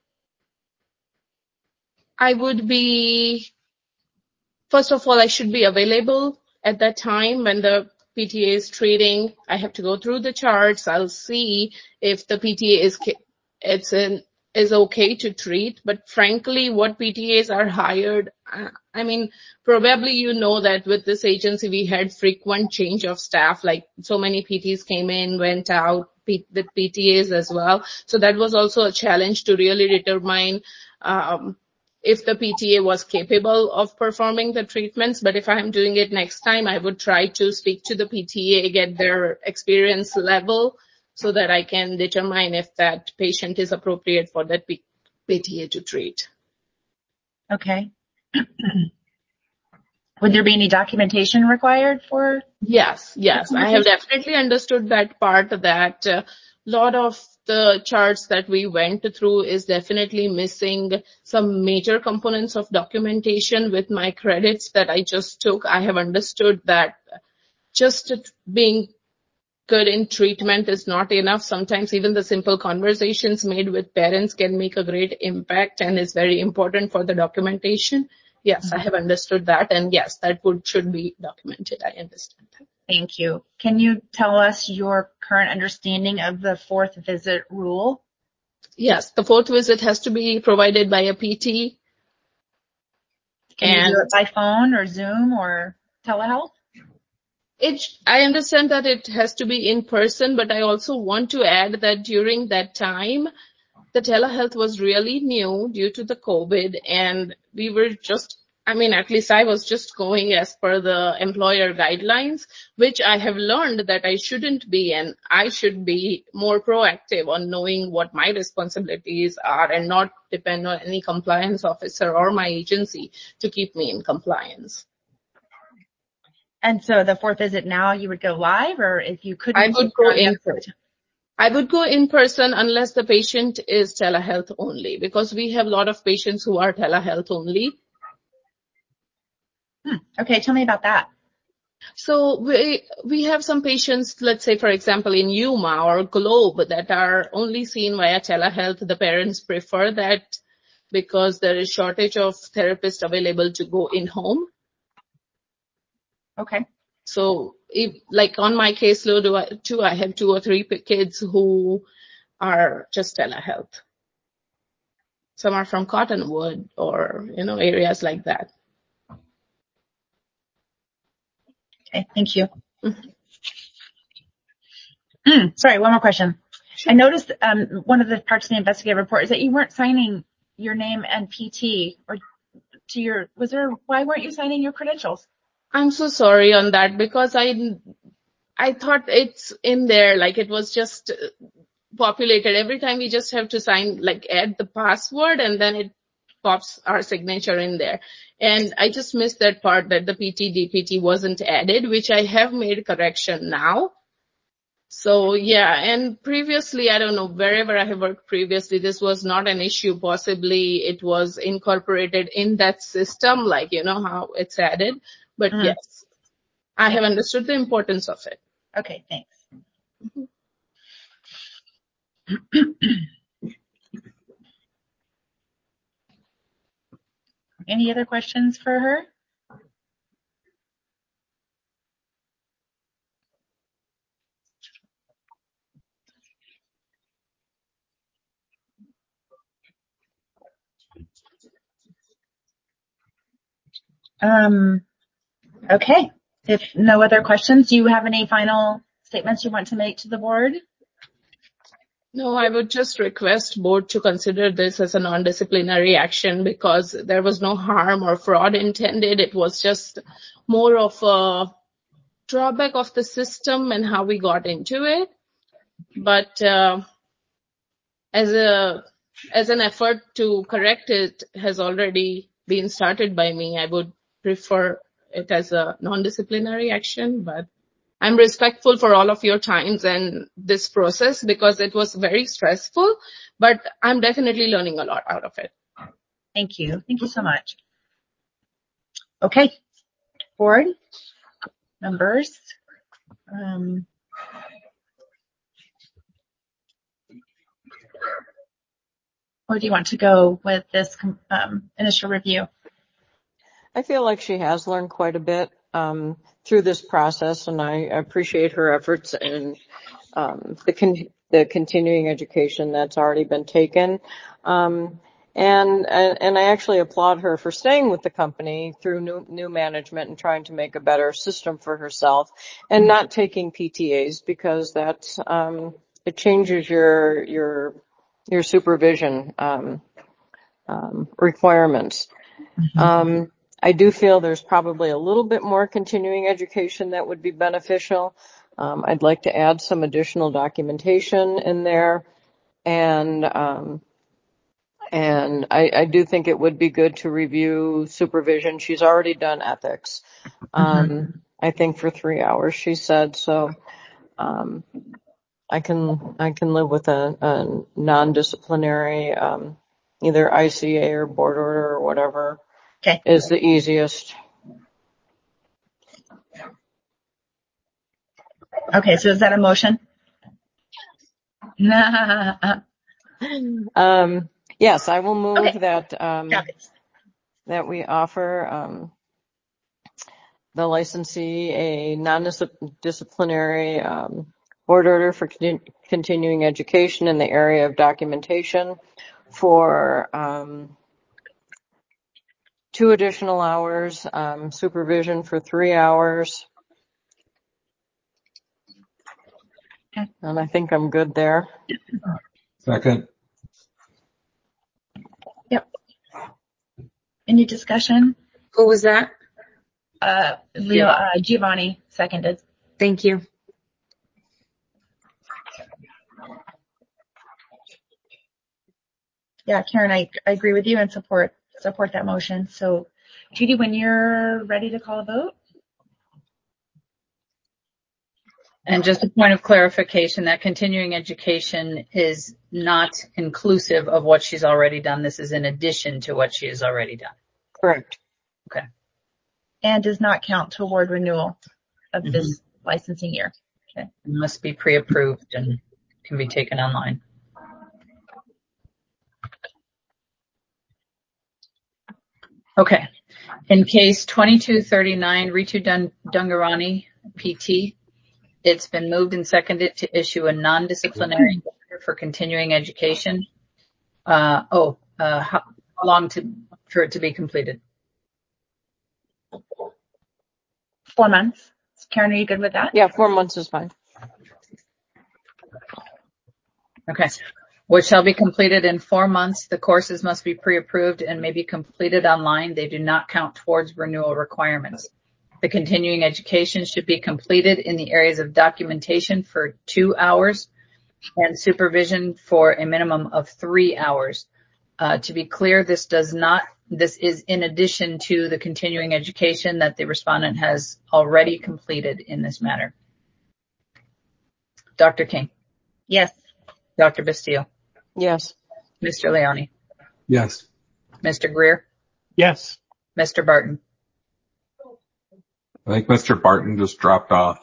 I would be, first of all, I should be available at that time when the PTA is treating. I have to go through the charts. I'll see if the PTA is okay to treat. But frankly, what PTAs are hired, I mean, probably you know that with this agency, we had frequent change of staff, like so many PTs came in, went out, with PTAs as well. So that was also a challenge to really determine if the PTA was capable of performing the treatments. But if I'm doing it next time, I would try to speak to the PTA, get their experience level so that I can determine if that patient is appropriate for that PTA to treat. Okay. Would there be any documentation required for? Yes. I have definitely understood that part, that a lot of the charts that we went through is definitely missing some major components of documentation. With my credits that I just took, I have understood that just being good in treatment is not enough. Sometimes even the simple conversations made with parents can make a great impact and is very important for the documentation. Yes, I have understood that. And yes, that should be documented. I understand that. Thank you. Can you tell us your current understanding of the 4th visit rule? Yes, the 4th visit has to be provided by a PT. Can you do it by phone or Zoom or telehealth? I understand that it has to be in person, but I also want to add that during that time, the telehealth was really new due to the COVID, and we were just, at least I was just going as per the employer guidelines, which I have learned that I shouldn't be, and I should be more proactive on knowing what my responsibilities are and not depend on any compliance officer or my agency to keep me in compliance. And so the 4th visit now you would go live, or if you couldn't? I would go in person unless the patient is telehealth only, because we have a lot of patients who are telehealth only. Okay, tell me about that. So we have some patients, let's say, for example, in Yuma or Globe, that are only seen via telehealth. The parents prefer that because there is shortage of therapists available to go in home. Okay. So like on my caseload too, I have 2 or 3 kids who are just telehealth. Some are from Cottonwood or, areas like that. Okay, thank you. Sorry, one more question. I noticed one of the parts of the investigative report is that you weren't signing your name and PT or to why weren't you signing your credentials? I'm so sorry on that, because I thought it's in there, like it was just populated. Every time we just have to sign, like add the password, and then it pops our signature in there. And I just missed that part, that the PT DPT wasn't added, which I have made correction now. So yeah, and previously, I don't know, wherever I have worked previously, this was not an issue. Possibly it was incorporated in that system, like, how it's added. But yes, I have understood the importance of it. Okay, thanks. Any other questions for her? Okay. If no other questions, do you have any final statements you want to make to the board? No, I would just request board to consider this as a non-disciplinary action, because there was no harm or fraud intended. It was just more of a drawback of the system and how we got into it. But as an effort to correct it has already been started by me, I would prefer it as a non-disciplinary action. But I'm respectful for all of your times and this process, because it was very stressful, but I'm definitely learning a lot out of it. Thank you. Thank you so much. Okay. Board members. Where do you want to go with this initial review? I feel like she has learned quite a bit through this process, and I appreciate her efforts and the continuing education that's already been taken. And I actually applaud her for staying with the company through new management and trying to make a better system for herself, and not taking PTAs, because that's it changes your supervision requirements. I do feel there's probably a little bit more continuing education that would be beneficial. I'd like to add some additional documentation in there. And I do think it would be good to review supervision. She's already done ethics. I think for 3 hours, she said. So, I can live with a non-disciplinary, either ICA or board order or whatever is the easiest. Okay, so is that a motion? Yes, I will move that that we offer the licensee a non-disciplinary board order for continuing education in the area of documentation for 2 additional hours, supervision for 3 hours. And I think I'm good there. Second. Yep. Any discussion? Who was that? Giovanni seconded. Thank you. Yeah, Karen, I agree with you and support that motion. So, Judy, when you're ready to call a vote. And just a point of clarification, that continuing education is not inclusive of what she's already done. This is in addition to what she has already done. Correct. Okay. And does not count toward renewal of this licensing year. Okay. It must be pre-approved and can be taken online. Okay. In case 2239, Ritu Dungarani, PT, it's been moved and seconded to issue a non-disciplinary order for continuing education. How long for it to be completed? 4 months. Karen, are you good with that? Yeah, 4 months is fine. Okay. Which shall be completed in 4 months. The courses must be pre-approved and may be completed online. They do not count towards renewal requirements. The continuing education should be completed in the areas of documentation for 2 hours and supervision for a minimum of 3 hours. To be clear, this is in addition to the continuing education that the respondent has already completed in this matter. Dr. King? Yes. Dr. Bastillo? Yes. Mr. Leone? Yes. Mr. Greer? Yes. Mr. Barton? I think Mr. Barton just dropped off.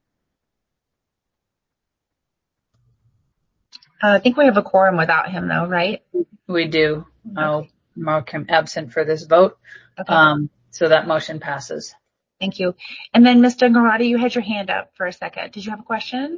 I think we have a quorum without him, though, right? We do. I'll mark him absent for this vote. Okay. So that motion passes. Thank you. And then, Ms. Dungarati, you had your hand up for a second. Did you have a question?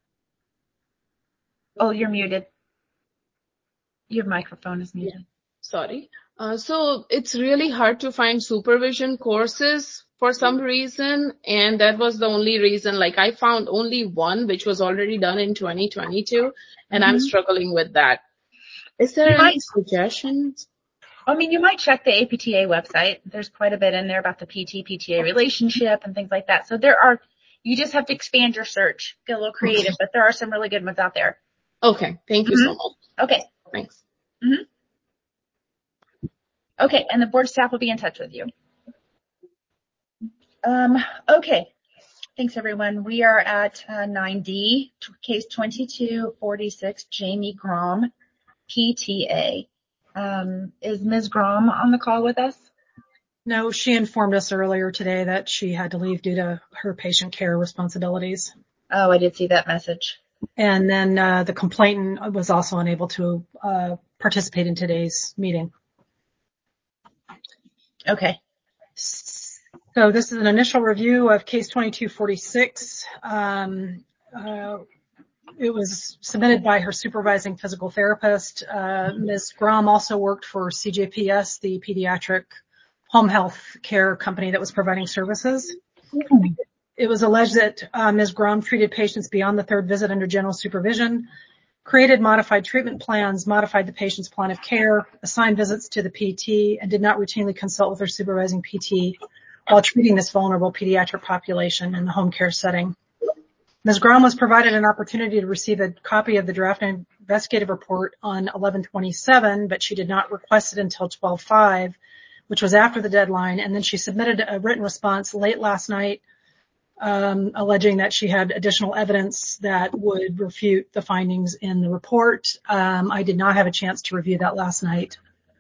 Oh, you're muted. Your microphone is muted. Sorry. So it's really hard to find supervision courses for some reason, and that was the only reason. Like, I found only one, which was already done in 2022, and I'm struggling with that. Is there any suggestions? I mean, you might check the APTA website. There's quite a bit in there about the PT-PTA relationship and things like that. So you just have to expand your search, get a little creative, but there are some really good ones out there. Okay. Thank you so much. Okay. Thanks. Okay. And the board staff will be in touch with you. Okay. Thanks, everyone. We are at 9D, case 2246, Jamie Grom, PTA. Is Ms. Grom on the call with us? No, she informed us earlier today that she had to leave due to her patient care responsibilities. Oh, I did see that message. And then the complainant was also unable to participate in today's meeting. Okay. So this is an initial review of case 2246. It was submitted by her supervising physical therapist. Ms. Grom also worked for CJPS, the pediatric home health care company that was providing services. It was alleged that Ms. Grom treated patients beyond the 3rd visit under general supervision. created modified treatment plans, modified the patient's plan of care, assigned visits to the PT, and did not routinely consult with her supervising PT while treating this vulnerable pediatric population in the home care setting. Ms. Grom was provided an opportunity to receive a copy of the draft investigative report on 11/27, but she did not request it until 12/5, which was after the deadline, and then she submitted a written response late last night alleging that she had additional evidence that would refute the findings in the report. I did not have a chance to review that last night.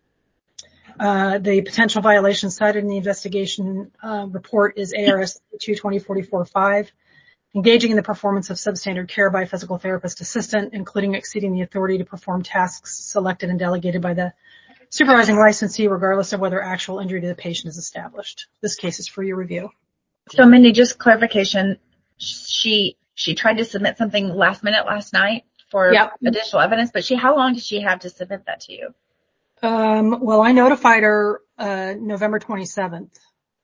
The potential violations cited in the investigation report is ARS 22044-5, engaging in the performance of substandard care by a physical therapist assistant, including exceeding the authority to perform tasks selected and delegated by the supervising licensee, regardless of whether actual injury to the patient is established. This case is for your review. So, Mindy, just clarification. She tried to submit something last minute last night for additional evidence, but how long did she have to submit that to you? Well, I notified her November 27th.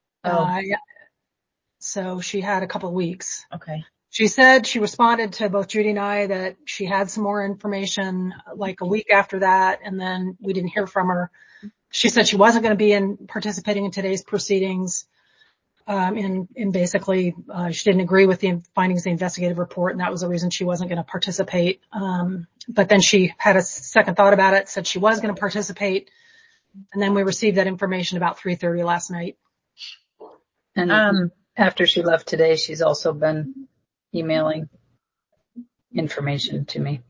So she had a couple of weeks. Okay. She said she responded to both Judy and I that she had some more information like a week after that, and then we didn't hear from her. She said she wasn't going to be participating in today's proceedings. And basically, she didn't agree with the findings of the investigative report, and that was the reason she wasn't going to participate. But then she had a second thought about it, said she was going to participate, and then we received that information about 3:30 last night. And after she left today, she's also been emailing information to me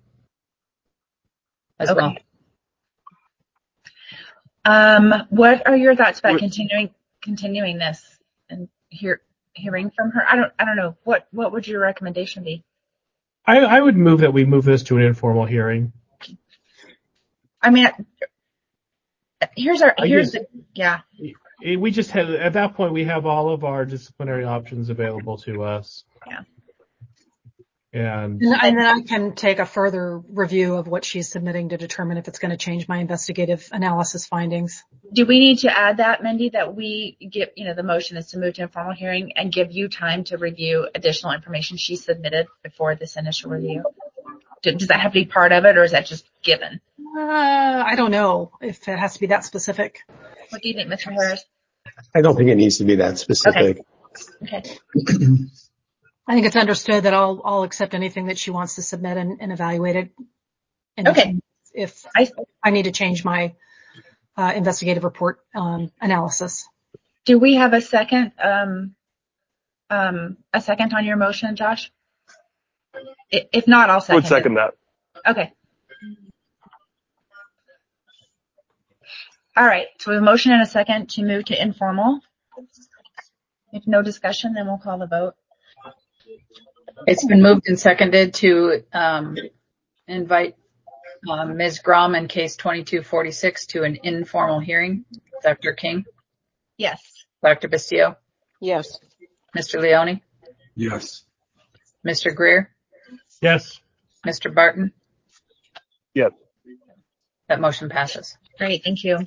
as well. What are your thoughts about continuing this and hearing from her? I don't know. What would your recommendation be? I would move that we move this to an informal hearing. I mean, we just had, at that point, we have all of our disciplinary options available to us. Yeah. And then I can take a further review of what she's submitting to determine if it's going to change my investigative analysis findings. Do we need to add that, Mindy, that we give, the motion is to move to informal hearing and give you time to review additional information she submitted before this initial review? Does that have to be part of it, or is that just given? I don't know if it has to be that specific. What do you think, Mr. Harris? I don't think it needs to be that specific. Okay. I think it's understood that I'll accept anything that she wants to submit and evaluate it. And if I need to change my investigative report analysis. Do we have a second on your motion, Josh? If not, I'll second. I would second that. Okay. All right. So we have a motion and a second to move to informal. If no discussion, then we'll call the vote. It's been moved and seconded to invite Ms. Grom in case 2246 to an informal hearing. Dr. King? Yes. Dr. Bastillo? Yes. Mr. Leone? Yes. Mr. Greer? Yes. Mr. Barton? Yes. That motion passes. Great. Thank you.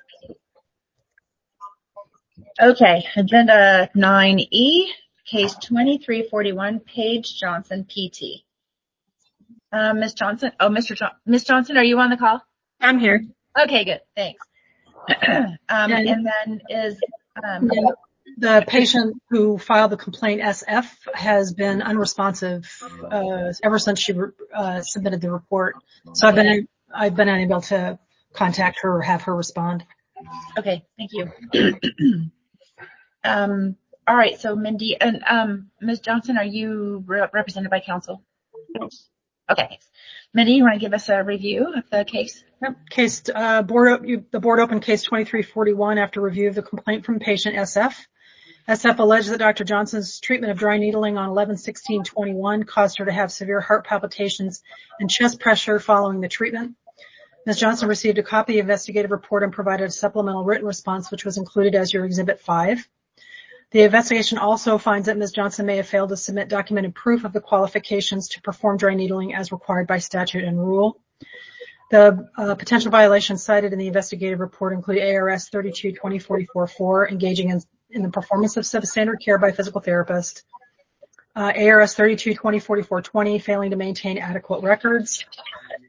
Okay. Agenda 9E. Case 2341, Paige Johnson, PT. Ms. Johnson. Oh, Ms. Johnson, are you on the call? I'm here. Okay, good. Thanks. And then is the patient who filed the complaint, SF, has been unresponsive ever since she submitted the report. So I've been unable to contact her or have her respond. Okay, thank you. All right, so Mindy and Ms. Johnson, are you represented by counsel? Yes. Okay. Mindy, you want to give us a review of the case? Yep. The board opened case 2341 after review of the complaint from patient SF. SF alleged that Dr. Johnson's treatment of dry needling on 11/16/21 caused her to have severe heart palpitations and chest pressure following the treatment. Ms. Johnson received a copy of the investigative report and provided a supplemental written response, which was included as your Exhibit 5. The investigation also finds that Ms. Johnson may have failed to submit documented proof of the qualifications to perform dry needling as required by statute and rule. The potential violations cited in the investigative report include ARS 32-2044-4, engaging in the performance of substandard care by a physical therapist, ARS 32-2044-20, failing to maintain adequate records,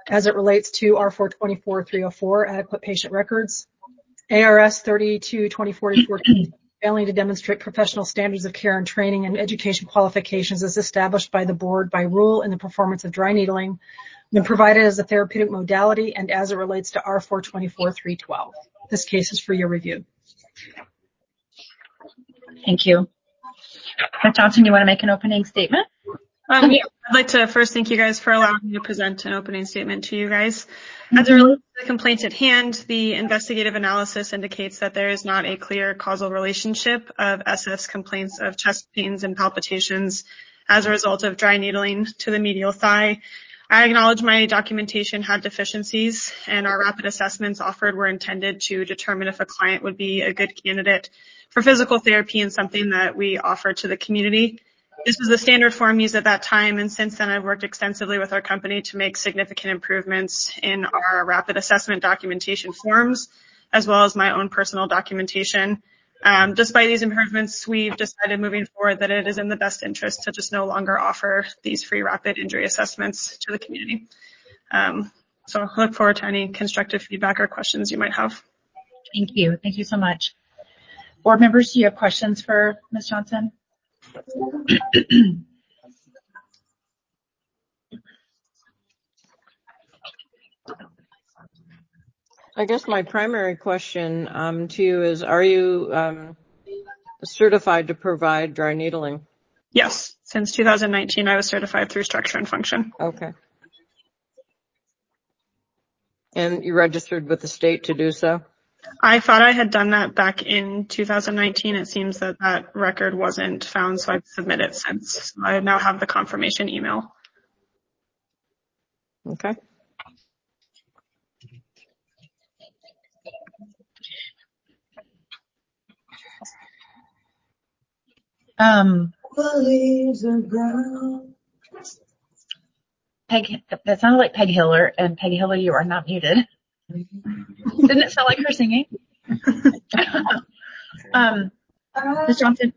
as it relates to R424-304, adequate patient records. ARS 32-2044, failing to demonstrate professional standards of care and training and education qualifications as established by the board by rule in the performance of dry needling when provided as a therapeutic modality and as it relates to R424-312. This case is for your review. Thank you. Ms. Johnson, you want to make an opening statement? Yeah, I'd like to first thank you guys for allowing me to present an opening statement to you guys. As it relates to the complaint at hand, the investigative analysis indicates that there is not a clear causal relationship of SF's complaints of chest pains and palpitations as a result of dry needling to the medial thigh. I acknowledge my documentation had deficiencies, and our rapid assessments offered were intended to determine if a client would be a good candidate for physical therapy and something that we offer to the community. This was the standard form used at that time, and since then I've worked extensively with our company to make significant improvements in our rapid assessment documentation forms, as well as my own personal documentation. Despite these improvements, we've decided moving forward that it is in the best interest to just no longer offer these free rapid injury assessments to the community. So I look forward to any constructive feedback or questions you might have. Thank you. Thank you so much. Board members, do you have questions for Ms. Johnson? I guess my primary question to you is, are you certified to provide dry needling? Yes. Since 2019, I was certified through Structure and Function. Okay. And you registered with the state to do so? I thought I had done that back in 2019. It seems that that record wasn't found, so I've submitted since. So I now have the confirmation email. Okay. Peg, that sounded like Peg Hiller, and Peg Hiller, you are not muted. Didn't it sound like her singing? Ms. Johnson,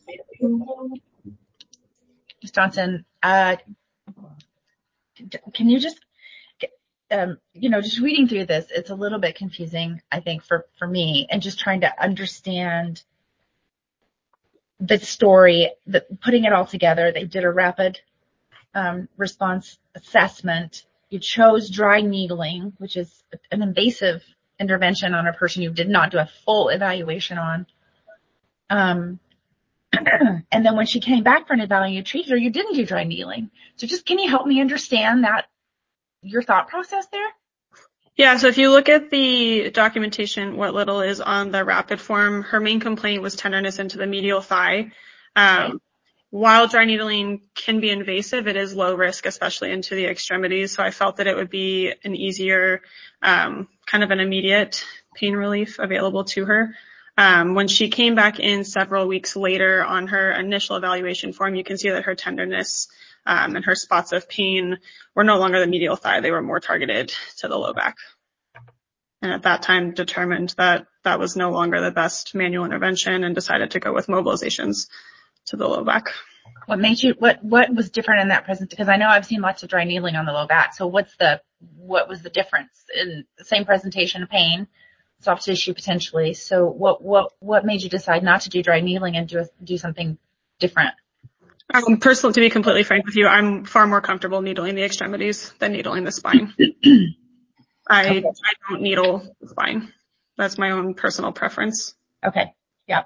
can you just, just reading through this, it's a little bit confusing, I think, for me, and just trying to understand the story, putting it all together. They did a rapid response assessment. You chose dry needling, which is an invasive intervention on a person you did not do a full evaluation on. And then when she came back for an evaluation, you treated her, you didn't do dry needling. So just, can you help me understand that, your thought process there? Yeah, so if you look at the documentation, what little is on the rapid form, her main complaint was tenderness into the medial thigh. While dry needling can be invasive, it is low risk, especially into the extremities. So I felt that it would be an easier, kind of an immediate pain relief available to her. When she came back in several weeks later on her initial evaluation form, you can see that her tenderness and her spots of pain were no longer the medial thigh. They were more targeted to the low back. And at that time determined that that was no longer the best manual intervention and decided to go with mobilizations to the low back. What made you, what was different in that presentation? Because I know I've seen lots of dry needling on the low back. So what was the difference in the same presentation of pain, soft tissue potentially? So what made you decide not to do dry needling and do something different? Personally, to be completely frank with you, I'm far more comfortable needling the extremities than needling the spine. I don't needle the spine. That's my own personal preference. Okay. Yeah.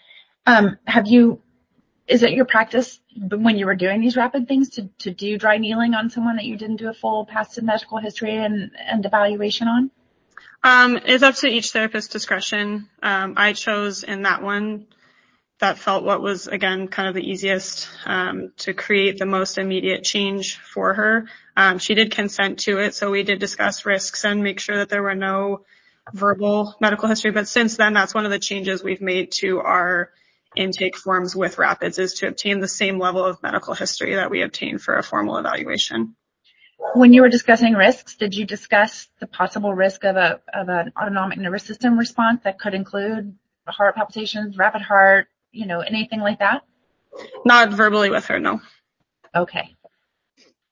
Is it your practice when you were doing these rapid things to do dry needling on someone that you didn't do a full past medical history and evaluation on? It's up to each therapist's discretion. I chose in that one that felt what was, again, kind of the easiest to create the most immediate change for her. She did consent to it, so we did discuss risks and make sure that there were no verbal medical history. But since then, that's one of the changes we've made to our intake forms with rapids, is to obtain the same level of medical history that we obtain for a formal evaluation. When you were discussing risks, did you discuss the possible risk of an autonomic nervous system response that could include heart palpitations, rapid heart, anything like that? Not verbally with her, no. Okay.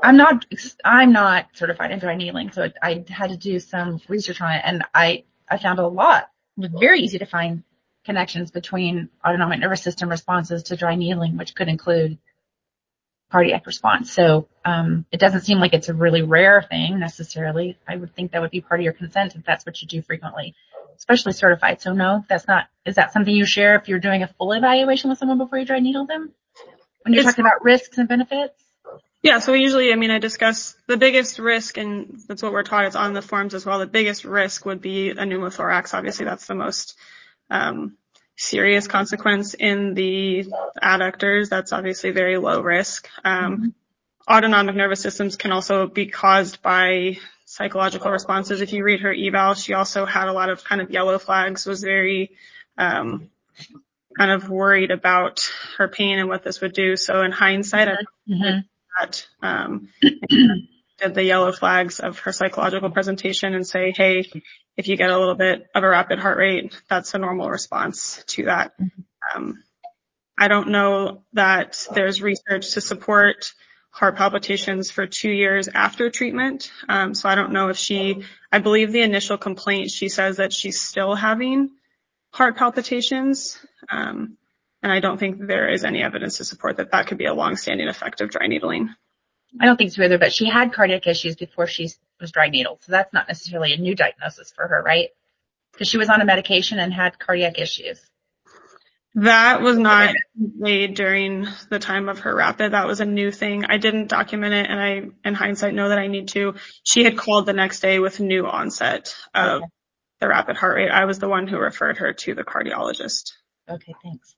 I'm not certified in dry needling, so I had to do some research on it, and I found a lot. It was very easy to find connections between autonomic nervous system responses to dry needling, which could include cardiac response. So it doesn't seem like it's a really rare thing necessarily. I would think that would be part of your consent if that's what you do frequently, especially certified. So no, that's not. Is that something you share if you're doing a full evaluation with someone before you dry needle them? When you're talking about risks and benefits? Yeah, so usually, I discuss the biggest risk, and that's what we're taught. It's on the forms as well. The biggest risk would be a pneumothorax. Obviously, that's the most serious consequence in the adductors. That's obviously very low risk. Autonomic nervous systems can also be caused by psychological responses. If you read her eval, she also had a lot of kind of yellow flags, was very kind of worried about her pain and what this would do. So in hindsight, that did the yellow flags of her psychological presentation and say, hey, if you get a little bit of a rapid heart rate, that's a normal response to that. I don't know that there's research to support heart palpitations for 2 years after treatment. So I don't know if I believe the initial complaint, she says that she's still having heart palpitations. And I don't think there is any evidence to support that could be a long-standing effect of dry needling. I don't think so either, but she had cardiac issues before she was dry needled. So that's not necessarily a new diagnosis for her, right? Because she was on a medication and had cardiac issues. That was not made during the time of her rapid. That was a new thing. I didn't document it, and I, in hindsight, know that I need to. She had called the next day with new onset of the rapid heart rate. I was the one who referred her to the cardiologist. Okay, thanks.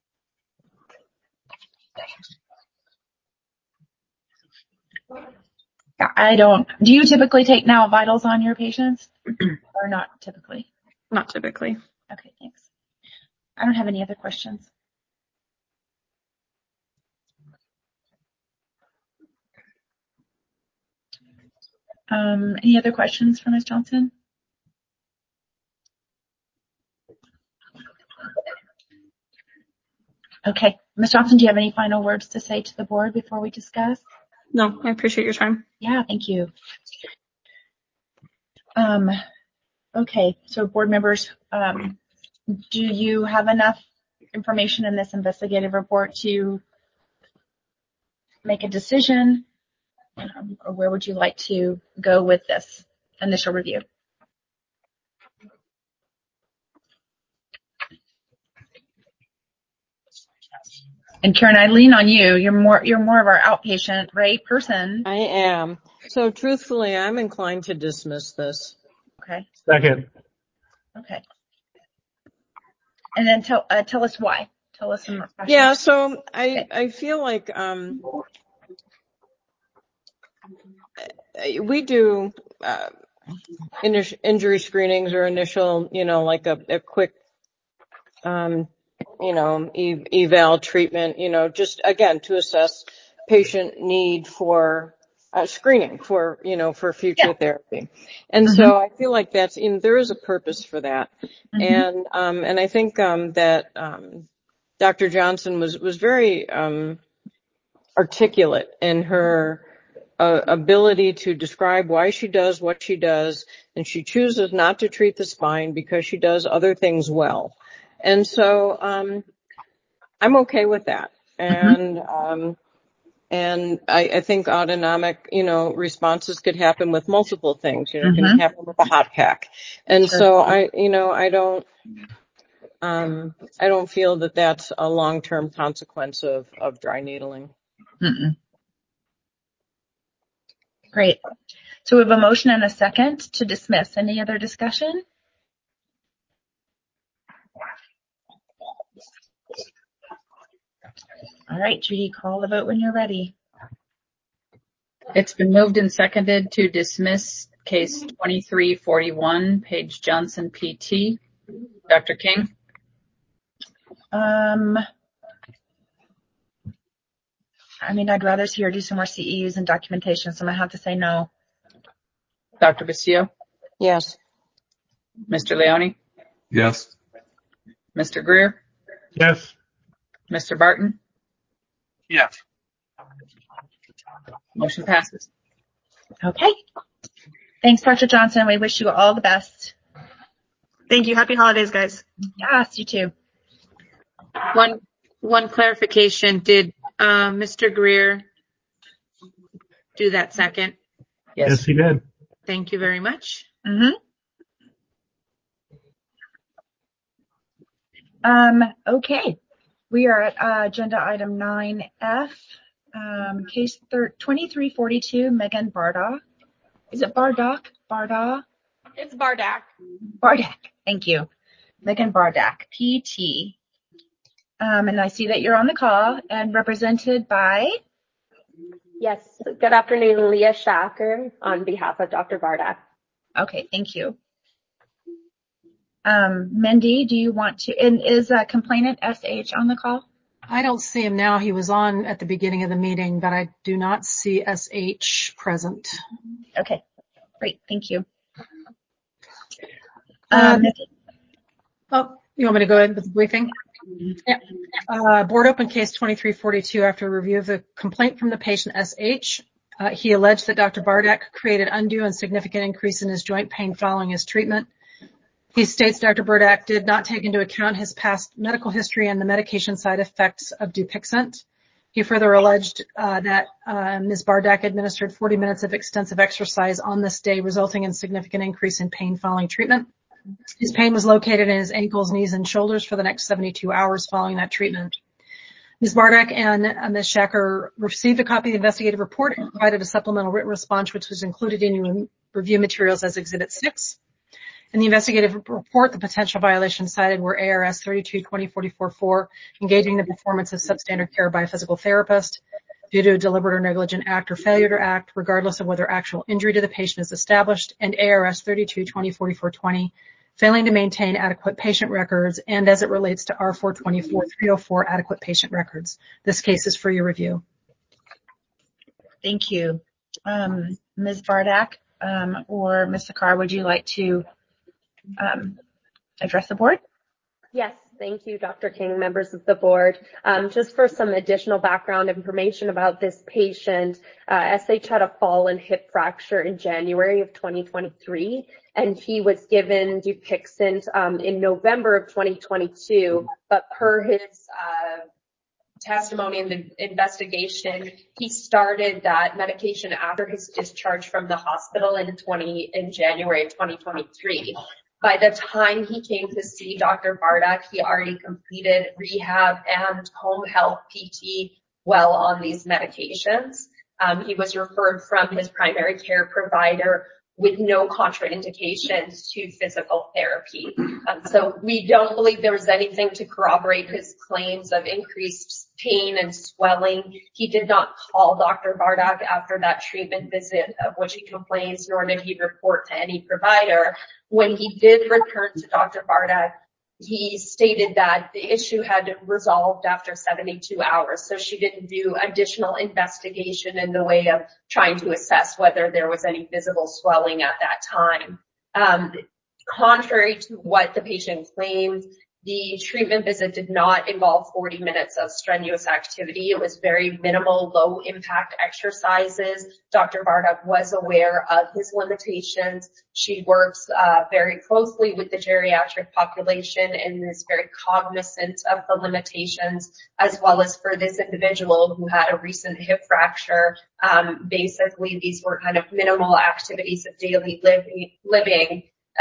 Do you typically take now vitals on your patients or not typically? Not typically. Okay, thanks. I don't have any other questions. Any other questions for Ms. Johnson? Okay. Ms. Johnson, do you have any final words to say to the board before we discuss? No, I appreciate your time. Yeah, thank you. Okay, so board members, do you have enough information in this investigative report to make a decision? Or where would you like to go with this initial review? And Karen, I lean on you. You're more of our outpatient, right, person. I am. So truthfully, I'm inclined to dismiss this. Okay. Second. Okay. And then tell us why. Tell us some. Yeah. So I feel like we do injury screenings or initial, like a quick eval treatment, just again to assess patient need for screening for future therapy. And so I feel like there is a purpose for that. And I think that Dr. Johnson was very articulate in her ability to describe why she does what she does, and she chooses not to treat the spine because she does other things well. And so I'm okay with that. And I think autonomic, responses could happen with multiple things. It can happen with a hot pack. And so I don't feel that that's a long-term consequence of dry needling. Great. So we have a motion and a second to dismiss. Any other discussion? All right, Judy, call the vote when you're ready. It's been moved and seconded to dismiss case 2341, Paige Johnson, PT. Dr. King? I'd rather see her do some more CEUs and documentation, so I'm going to have to say no. Dr. Basile? Yes. Mr. Leone? Yes. Mr. Greer? Yes. Mr. Barton? Yes. Motion passes. Okay. Thanks, Dr. Johnson. We wish you all the best. Thank you. Happy holidays, guys. Yes, you too. One clarification. Did Mr. Greer do that second? Yes, he did. Thank you very much. Okay. We are at agenda item 9F, case 2342, Megan Bardak. Is it Bardak? Bardak? It's Bardak. Bardak. Thank you. Megan Bardak, PT. And I see that you're on the call and represented by? Yes. Good afternoon, Leah Shacker on behalf of Dr. Bardak. Okay, thank you. Mindy, do you want to, and is complainant SH on the call? I don't see him now. He was on at the beginning of the meeting, but I do not see SH present. Okay, great. Thank you. You want me to go ahead with the briefing? Yeah. Board open case 2342 after review of the complaint from the patient SH. He alleged that Dr. Bardak created undue and significant increase in his joint pain following his treatment. He states Dr. Bardak did not take into account his past medical history and the medication side effects of Dupixent. He further alleged that Ms. Bardak administered 40 minutes of extensive exercise on this day, resulting in significant increase in pain following treatment. His pain was located in his ankles, knees, and shoulders for the next 72 hours following that treatment. Ms. Bardak and Ms. Shacker received a copy of the investigative report and provided a supplemental written response, which was included in your review materials as Exhibit 6. In the investigative report, the potential violations cited were ARS 32-2044-4, engaging the performance of substandard care by a physical therapist due to a deliberate or negligent act or failure to act, regardless of whether actual injury to the patient is established, and ARS 32-2044-20, failing to maintain adequate patient records, and as it relates to R424-304, adequate patient records. This case is for your review. Thank you. Ms. Bardak or Ms. Sakar, would you like to address the board? Yes, thank you, Dr. King, members of the board. Just for some additional background information about this patient, SH had a fall and hip fracture in January of 2023, and he was given Dupixent in November of 2022, but per his testimony in the investigation, he started that medication after his discharge from the hospital in January of 2023. By the time he came to see Dr. Bardak, he already completed rehab and home health PT well on these medications. He was referred from his primary care provider with no contraindications to physical therapy. So we don't believe there was anything to corroborate his claims of increased pain and swelling. He did not call Dr. Bardak after that treatment visit of which he complains, nor did he report to any provider. When he did return to Dr. Bardak, he stated that the issue had resolved after 72 hours, so she didn't do additional investigation in the way of trying to assess whether there was any visible swelling at that time. Contrary to what the patient claimed, the treatment visit did not involve 40 minutes of strenuous activity. It was very minimal, low-impact exercises. Dr. Bardak was aware of his limitations. She works very closely with the geriatric population and is very cognizant of the limitations, as well as for this individual who had a recent hip fracture. Basically, these were kind of minimal activities of daily living.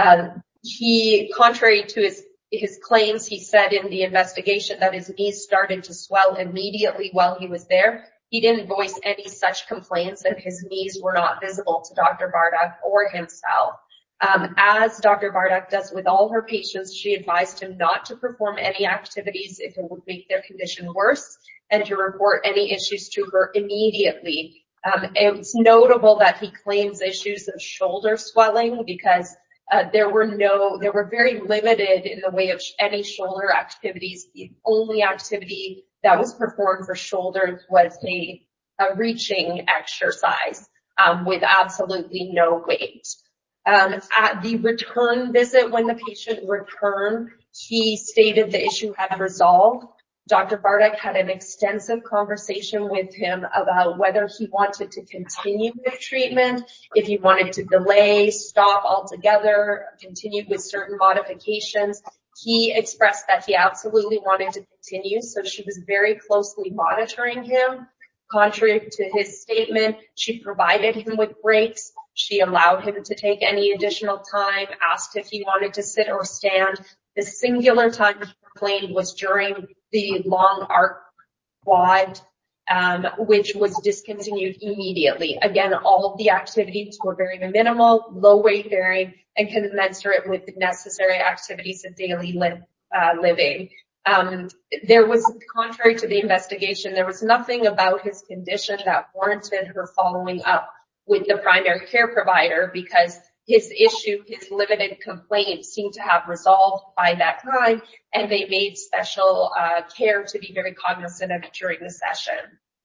Contrary to his claims, he said in the investigation that his knees started to swell immediately while he was there. He didn't voice any such complaints, and his knees were not visible to Dr. Bardak or himself. As Dr. Bardak does with all her patients, she advised him not to perform any activities if it would make their condition worse, and to report any issues to her immediately. It's notable that he claims issues of shoulder swelling because there were very limited in the way of any shoulder activities. The only activity that was performed for shoulders was a reaching exercise with absolutely no weight. At the return visit, when the patient returned, he stated the issue had resolved. Dr. Bardak had an extensive conversation with him about whether he wanted to continue with treatment, if he wanted to delay, stop altogether, continue with certain modifications. He expressed that he absolutely wanted to continue, so she was very closely monitoring him. Contrary to his statement, she provided him with breaks. She allowed him to take any additional time, asked if he wanted to sit or stand. The singular time he complained was during the long arc quad, which was discontinued immediately. Again, all of the activities were very minimal, low weight bearing, and commensurate with the necessary activities of daily living. There was, contrary to the investigation, there was nothing about his condition that warranted her following up with the primary care provider, because his issue, his limited complaint seemed to have resolved by that time, and they made special care to be very cognizant of it during the session.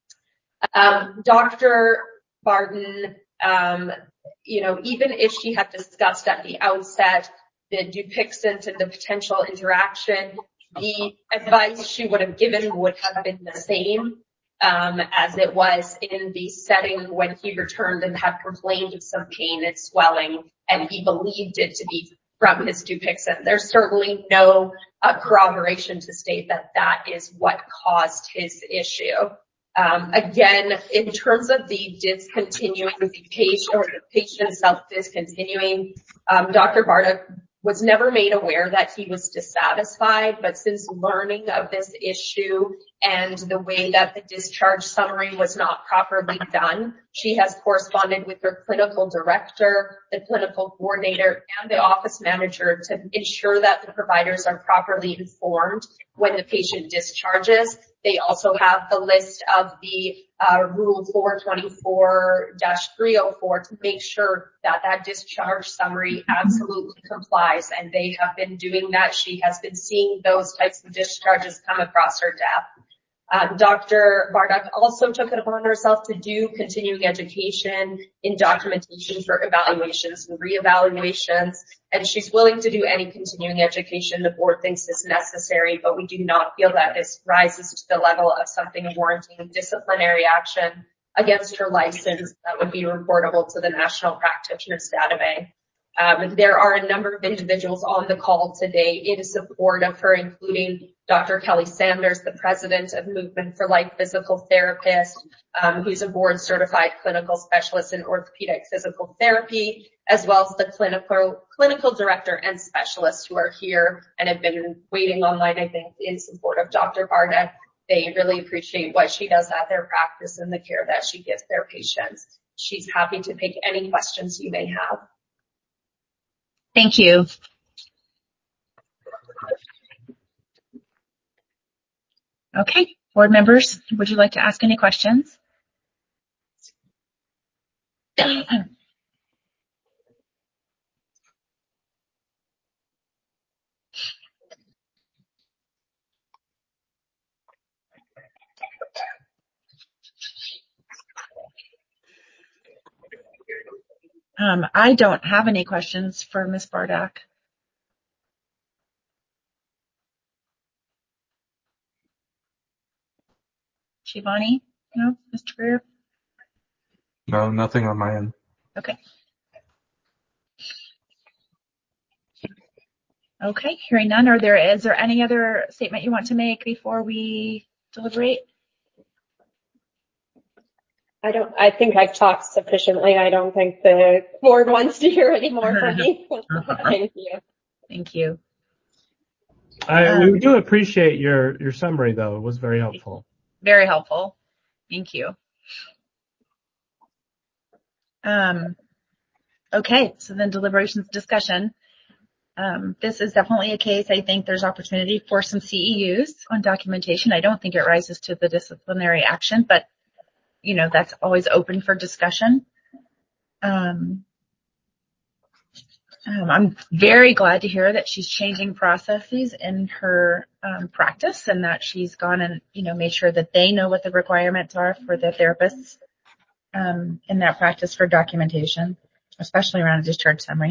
Dr. Barden, even if she had discussed at the outset the Dupixent and the potential interaction, the advice she would have given would have been the same as it was in the setting when he returned and had complained of some pain and swelling, and he believed it to be from his Dupixent. There's certainly no corroboration to state that that is what caused his issue. Again, in terms of the discontinuing the patient or the patient self-discontinuing, Dr. Bardak was never made aware that he was dissatisfied, but since learning of this issue and the way that the discharge summary was not properly done, she has corresponded with her clinical director, the clinical coordinator, and the office manager to ensure that the providers are properly informed when the patient discharges. They also have the list of the Rule 424-304 to make sure that that discharge summary absolutely complies, and they have been doing that. She has been seeing those types of discharges come across her desk. Dr. Bardak also took it upon herself to do continuing education in documentation for evaluations and reevaluations, and she's willing to do any continuing education the board thinks is necessary, but we do not feel that this rises to the level of something warranting disciplinary action against her license that would be reportable to the National Practitioners Database. There are a number of individuals on the call today in support of her, including Dr. Kelly Sanders, the president of Movement for Life Physical Therapist, who's a board certified clinical specialist in orthopedic physical therapy, as well as the clinical director and specialists who are here and have been waiting online, I think, in support of Dr. Bardak. They really appreciate what she does at their practice and the care that she gives their patients. She's happy to take any questions you may have. Thank you. Okay, board members, would you like to ask any questions? I don't have any questions for Ms. Bardak. Shivani? No? Mr. Greer? No, nothing on my end. Okay. Okay, hearing none, is there any other statement you want to make before we deliberate? I think I've talked sufficiently. I don't think the board wants to hear any more from me. Thank you. Thank you. We do appreciate your summary, though. It was very helpful. Very helpful. Thank you. Okay, so then deliberations discussion. This is definitely a case. I think there's opportunity for some CEUs on documentation. I don't think it rises to the disciplinary action, but that's always open for discussion. I'm very glad to hear that she's changing processes in her practice, and that she's gone and made sure that they know what the requirements are for the therapists in that practice for documentation, especially around a discharge summary.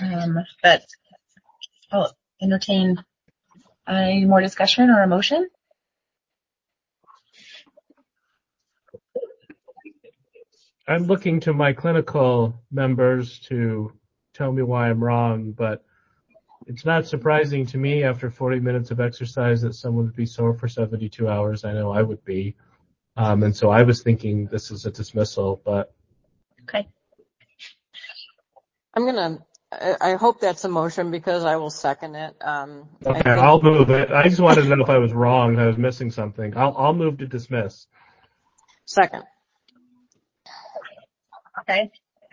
But I'll entertain any more discussion or a motion. I'm looking to my clinical members to tell me why I'm wrong, but it's not surprising to me after 40 minutes of exercise that someone would be sore for 72 hours. I know I would be. And so I was thinking this is a dismissal, but. Okay. I hope that's a motion because I will second it. Okay, I'll move it. I just wanted to know if I was wrong, if I was missing something. I'll move to dismiss. Second. Okay.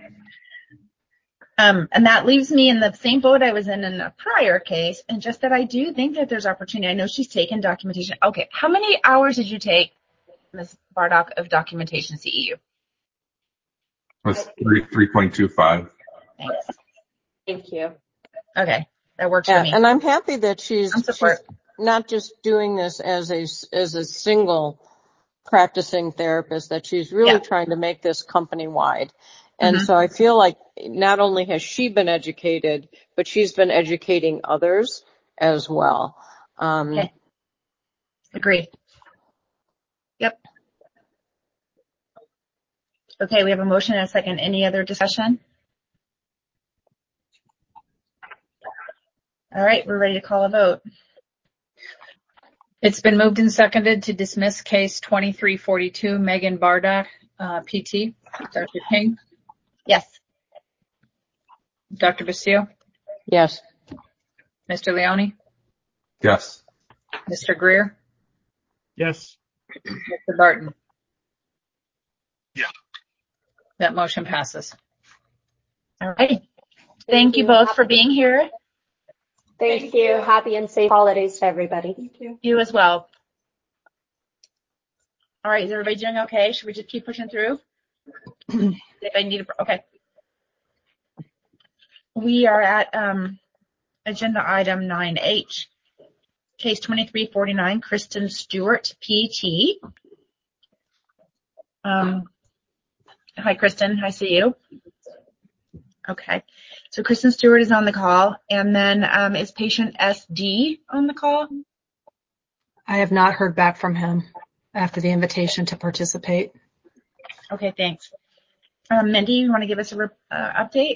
And that leaves me in the same boat I was in a prior case, and just that I do think that there's opportunity. I know she's taken documentation. Okay, how many hours did you take, Ms. Bardock, of documentation CEU? That's 3.25. Thanks. Thank you. Okay, that works for me. And I'm happy that she's not just doing this as a single practicing therapist, that she's really trying to make this company-wide. And so I feel like not only has she been educated, but she's been educating others as well. Okay. Agreed. Yep. Okay, we have a motion and a second. Any other discussion? All right, we're ready to call a vote. It's been moved and seconded to dismiss case 2342, Megan Bardock, PT. Dr. King? Yes. Dr. Basile? Yes. Mr. Leone? Yes. Mr. Greer? Yes. Mr. Barton? Yeah. That motion passes. All right. Thank you both for being here. Thank you. Happy and safe holidays to everybody. Thank you. You as well. All right, is everybody doing okay? Should we just keep pushing through? If I need okay. We are at agenda item 9H, case 2349, Kristen Stewart, PT. Hi, Kristen. I see you. Okay. So Kristen Stewart is on the call, and then is patient SD on the call? I have not heard back from him after the invitation to participate. Okay, thanks. Mindy, you want to give us a update?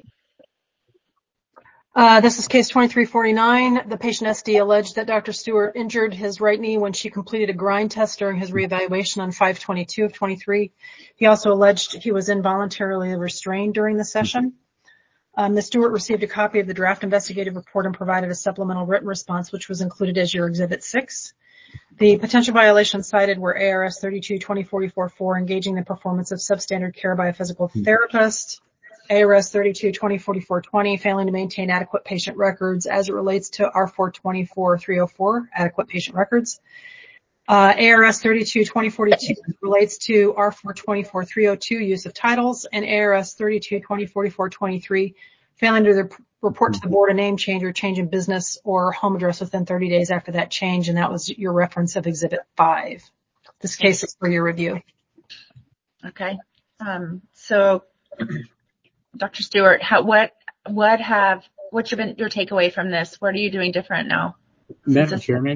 This is case 2349. The patient SD alleged that Dr. Stewart injured his right knee when she completed a grind test during his reevaluation on 5/22 of 23. He also alleged he was involuntarily restrained during the session. Ms. Stewart received a copy of the draft investigative report and provided a supplemental written response, which was included as your Exhibit 6. The potential violations cited were ARS 32-2044-4, engaging the performance of substandard care by a physical therapist, ARS 32-2044-20, failing to maintain adequate patient records as it relates to R424-304, adequate patient records. ARS 32-2042 relates to R424-302, use of titles, and ARS 32-2044-23, failing to report to the board a name change or change in business or home address within 30 days after that change, and that was your reference of Exhibit 5. This case is for your review. Okay. So, Dr. Stewart, what's been your takeaway from this? What are you doing different now? Madam Chairman,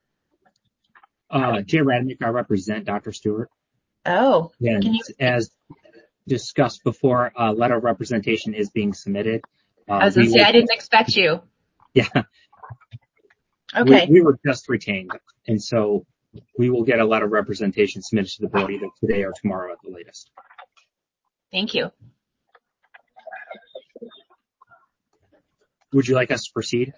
Jay Radnick, I represent Dr. Stewart. Oh, and as discussed before, a letter of representation is being submitted. I was going to say, I didn't expect you. Yeah. Okay. We were just retained, and so we will get a letter of representation submitted to the board either today or tomorrow at the latest. Thank you. Would you like us to proceed?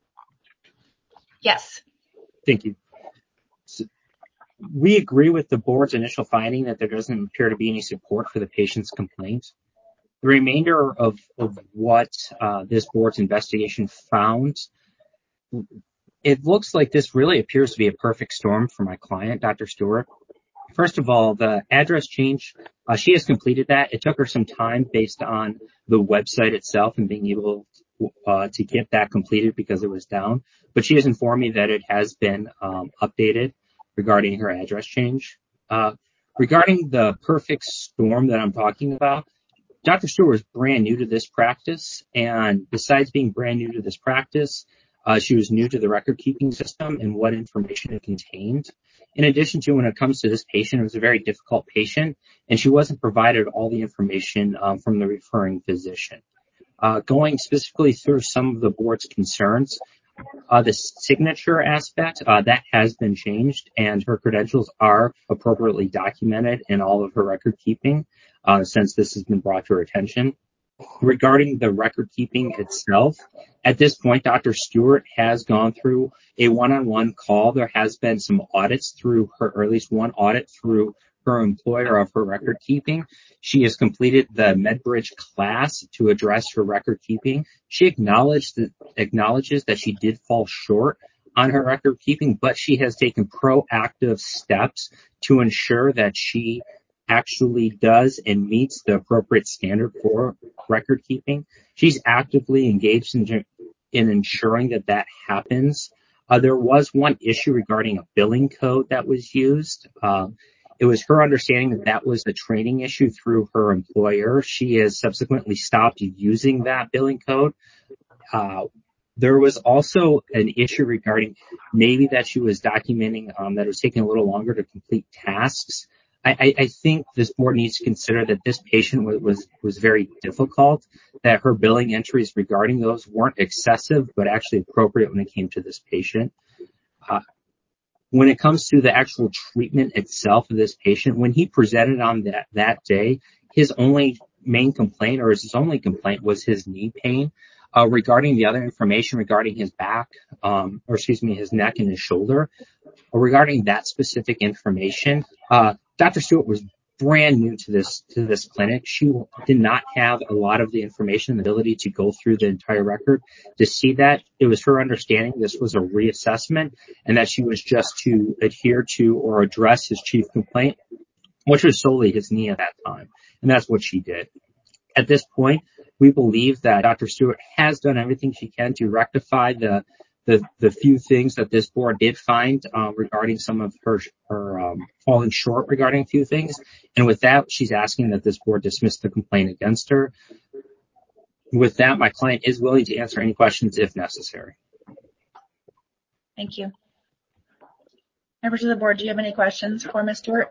Yes. Thank you. So we agree with the board's initial finding that there doesn't appear to be any support for the patient's complaint. The remainder of what this board's investigation found, it looks like this really appears to be a perfect storm for my client, Dr. Stewart. First of all, the address change, she has completed that. It took her some time based on the website itself and being able to get that completed because it was down. But she has informed me that it has been updated regarding her address change. Regarding the perfect storm that I'm talking about, Dr. Stewart was brand new to this practice, and besides being brand new to this practice, she was new to the record-keeping system and what information it contained. In addition to, when it comes to this patient, it was a very difficult patient, and she wasn't provided all the information from the referring physician. Going specifically through some of the board's concerns, the signature aspect, that has been changed, and her credentials are appropriately documented in all of her record keeping, since this has been brought to her attention. Regarding the record keeping itself, at this point, Dr. Stewart has gone through a one-on-one call. There has been some audits through her, or at least one audit through her employer of her record keeping. She has completed the MedBridge class to address her record keeping. She acknowledges that she did fall short on her record keeping, but she has taken proactive steps to ensure that she actually does and meets the appropriate standard for record keeping. She's actively engaged in ensuring that happens. There was one issue regarding a billing code that was used. It was her understanding that was a training issue through her employer. She has subsequently stopped using that billing code. There was also an issue regarding maybe that she was documenting that it was taking a little longer to complete tasks. I think this board needs to consider that this patient was very difficult, that her billing entries regarding those weren't excessive, but actually appropriate when it came to this patient. When it comes to the actual treatment itself of this patient, when he presented on that day, his only main complaint, or his only complaint, was his knee pain. Regarding the other information regarding his back, his neck and his shoulder, regarding that specific information, Dr. Stewart was brand new to this clinic. She did not have a lot of the information and ability to go through the entire record to see that. It was her understanding this was a reassessment and that she was just to adhere to or address his chief complaint, which was solely his knee at that time. And that's what she did. At this point, we believe that Dr. Stewart has done everything she can to rectify the few things that this board did find regarding some of her falling short regarding a few things. And with that, she's asking that this board dismiss the complaint against her. With that, my client is willing to answer any questions if necessary. Thank you. Members of the board, do you have any questions for Ms. Stewart?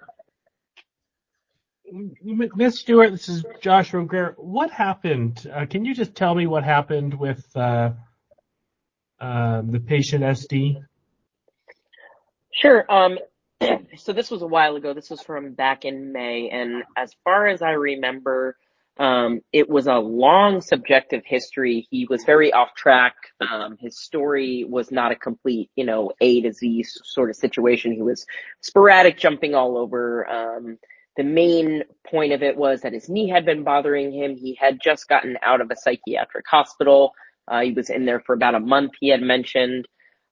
Ms. Stewart, this is Joshua Greer. What happened? Can you just tell me what happened with the patient SD? Sure. So this was a while ago. This was from back in May. And as far as I remember, it was a long subjective history. He was very off track. His story was not a complete, A to Z sort of situation. He was sporadic, jumping all over. The main point of it was that his knee had been bothering him. He had just gotten out of a psychiatric hospital. He was in there for about a month, he had mentioned.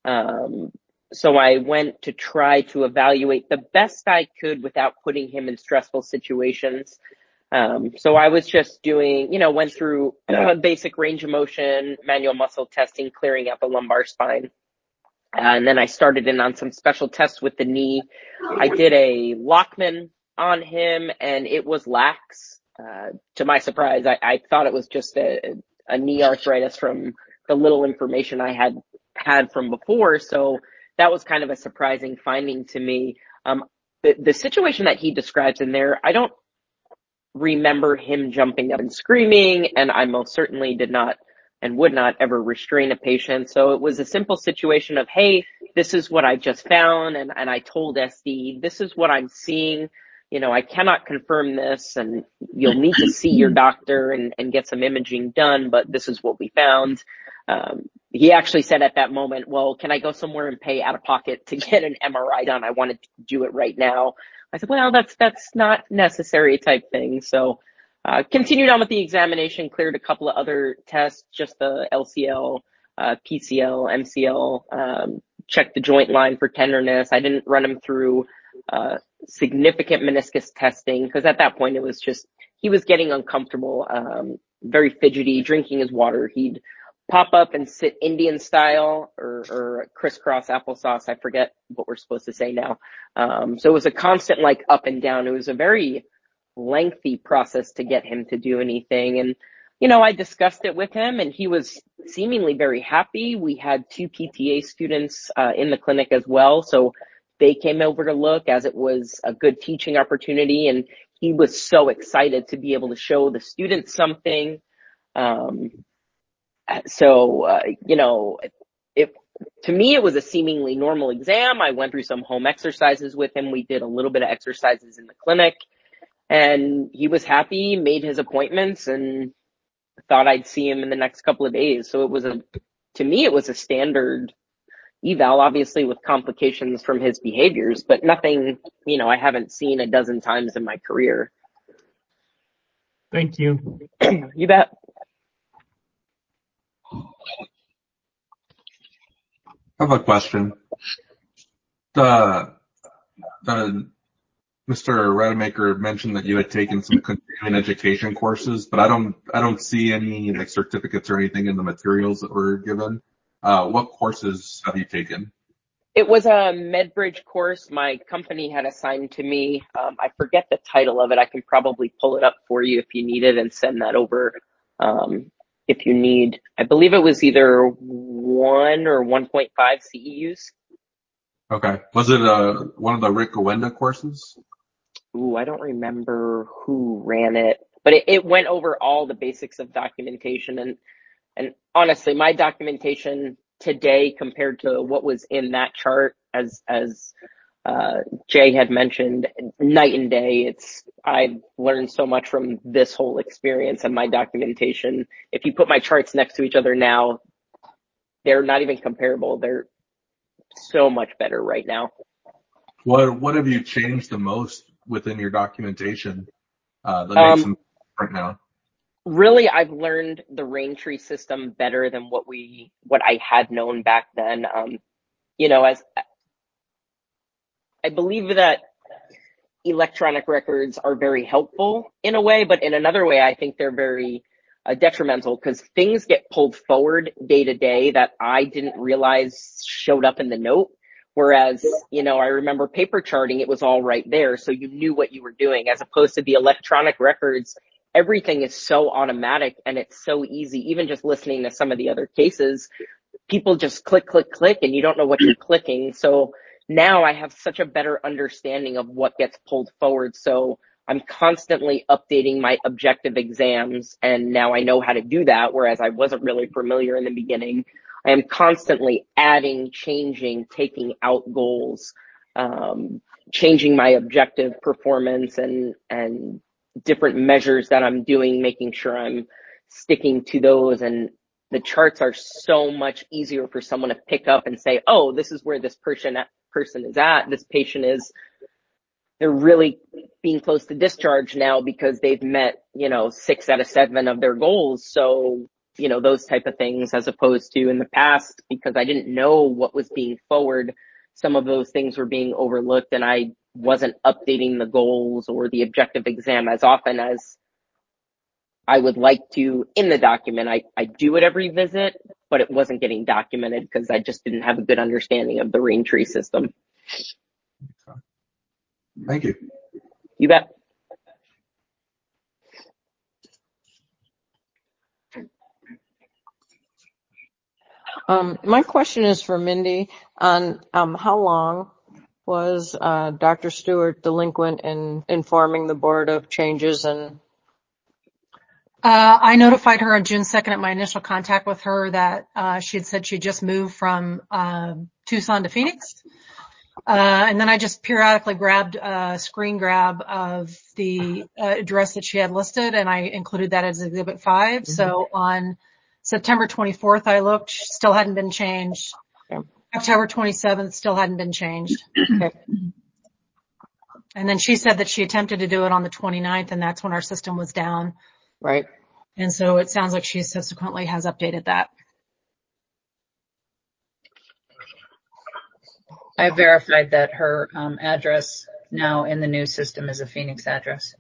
So I went to try to evaluate the best I could without putting him in stressful situations. So I was just doing, went through basic range of motion, manual muscle testing, clearing out the lumbar spine. And then I started in on some special tests with the knee. I did a Lockman on him, and it was lax. To my surprise, I thought it was just a knee arthritis from the little information I had from before. So that was kind of a surprising finding to me. The situation that he describes in there, I don't remember him jumping up and screaming, and I most certainly did not and would not ever restrain a patient. So it was a simple situation of, hey, this is what I just found, and I told SD, this is what I'm seeing. I cannot confirm this, and you'll need to see your doctor and get some imaging done, but this is what we found. He actually said at that moment, well, can I go somewhere and pay out of pocket to get an MRI done? I wanted to do it right now. I said, well, that's not necessary type thing. So, continued on with the examination, cleared a couple of other tests, just the LCL, PCL, MCL, checked the joint line for tenderness. I didn't run him through significant meniscus testing, because at that point it was just, he was getting uncomfortable, very fidgety, drinking his water. He'd pop up and sit Indian style or crisscross applesauce. I forget what we're supposed to say now. So it was a constant up and down. It was a very lengthy process to get him to do anything. And, I discussed it with him and he was seemingly very happy. We had 2 PTA students in the clinic as well. So they came over to look, as it was a good teaching opportunity. And he was so excited to be able to show the students something. To me, it was a seemingly normal exam. I went through some home exercises with him. We did a little bit of exercises in the clinic and he was happy, made his appointments, and thought I'd see him in the next couple of days. So to me, it was a standard eval, obviously with complications from his behaviors, but nothing, I haven't seen a dozen times in my career. Thank you. You bet. I have a question. Mr. Rademacher mentioned that you had taken some continuing education courses, but I don't see any like certificates or anything in the materials that were given. What courses have you taken? It was a MedBridge course my company had assigned to me. I forget the title of it. I can probably pull it up for you if you need it and send that over. If you need, I believe it was either 1 or 1.5 CEUs. Okay. Was it one of the Rick Owenda courses? Ooh, I don't remember who ran it, but it went over all the basics of documentation. And honestly, my documentation today compared to what was in that chart, as Jay had mentioned, night and day. I've learned so much from this whole experience and my documentation. If you put my charts next to each other now, they're not even comparable. They're so much better right now. What have you changed the most within your documentation that makes them different now? Really, I've learned the Raintree system better than what I had known back then. As I believe that electronic records are very helpful in a way, but in another way, I think they're very detrimental because things get pulled forward day to day that I didn't realize showed up in the note. Whereas, I remember paper charting, it was all right there. So you knew what you were doing, as opposed to the electronic records. Everything is so automatic and it's so easy. Even just listening to some of the other cases, people just click, click, click, and you don't know what you're clicking. So now I have such a better understanding of what gets pulled forward. So I'm constantly updating my objective exams, and now I know how to do that, whereas I wasn't really familiar in the beginning. I am constantly adding, changing, taking out goals, changing my objective performance and different measures that I'm doing, making sure I'm sticking to those. And the charts are so much easier for someone to pick up and say, oh, this is where this person is at. This patient they're really being close to discharge now because they've met, 6 out of 7 of their goals. So, those type of things, as opposed to in the past, because I didn't know what was being forward, some of those things were being overlooked and I wasn't updating the goals or the objective exam as often as I would like to in the document. I do it every visit, but it wasn't getting documented because I just didn't have a good understanding of the Raintree system. Thank you. You bet. My question is for Mindy on how long was Dr. Stewart delinquent in informing the board of changes? And I notified her on June 2nd at my initial contact with her that she had said she just moved from Tucson to Phoenix. And then I just periodically grabbed a screen grab of the address that she had listed, and I included that as Exhibit 5. Mm-hmm. So on September 24th, I looked, still hadn't been changed. Okay. October 27th, still hadn't been changed. Okay. And then she said that she attempted to do it on the 29th, and that's when our system was down. Right. And so it sounds like she subsequently has updated that. I verified that her address now in the new system is a Phoenix address.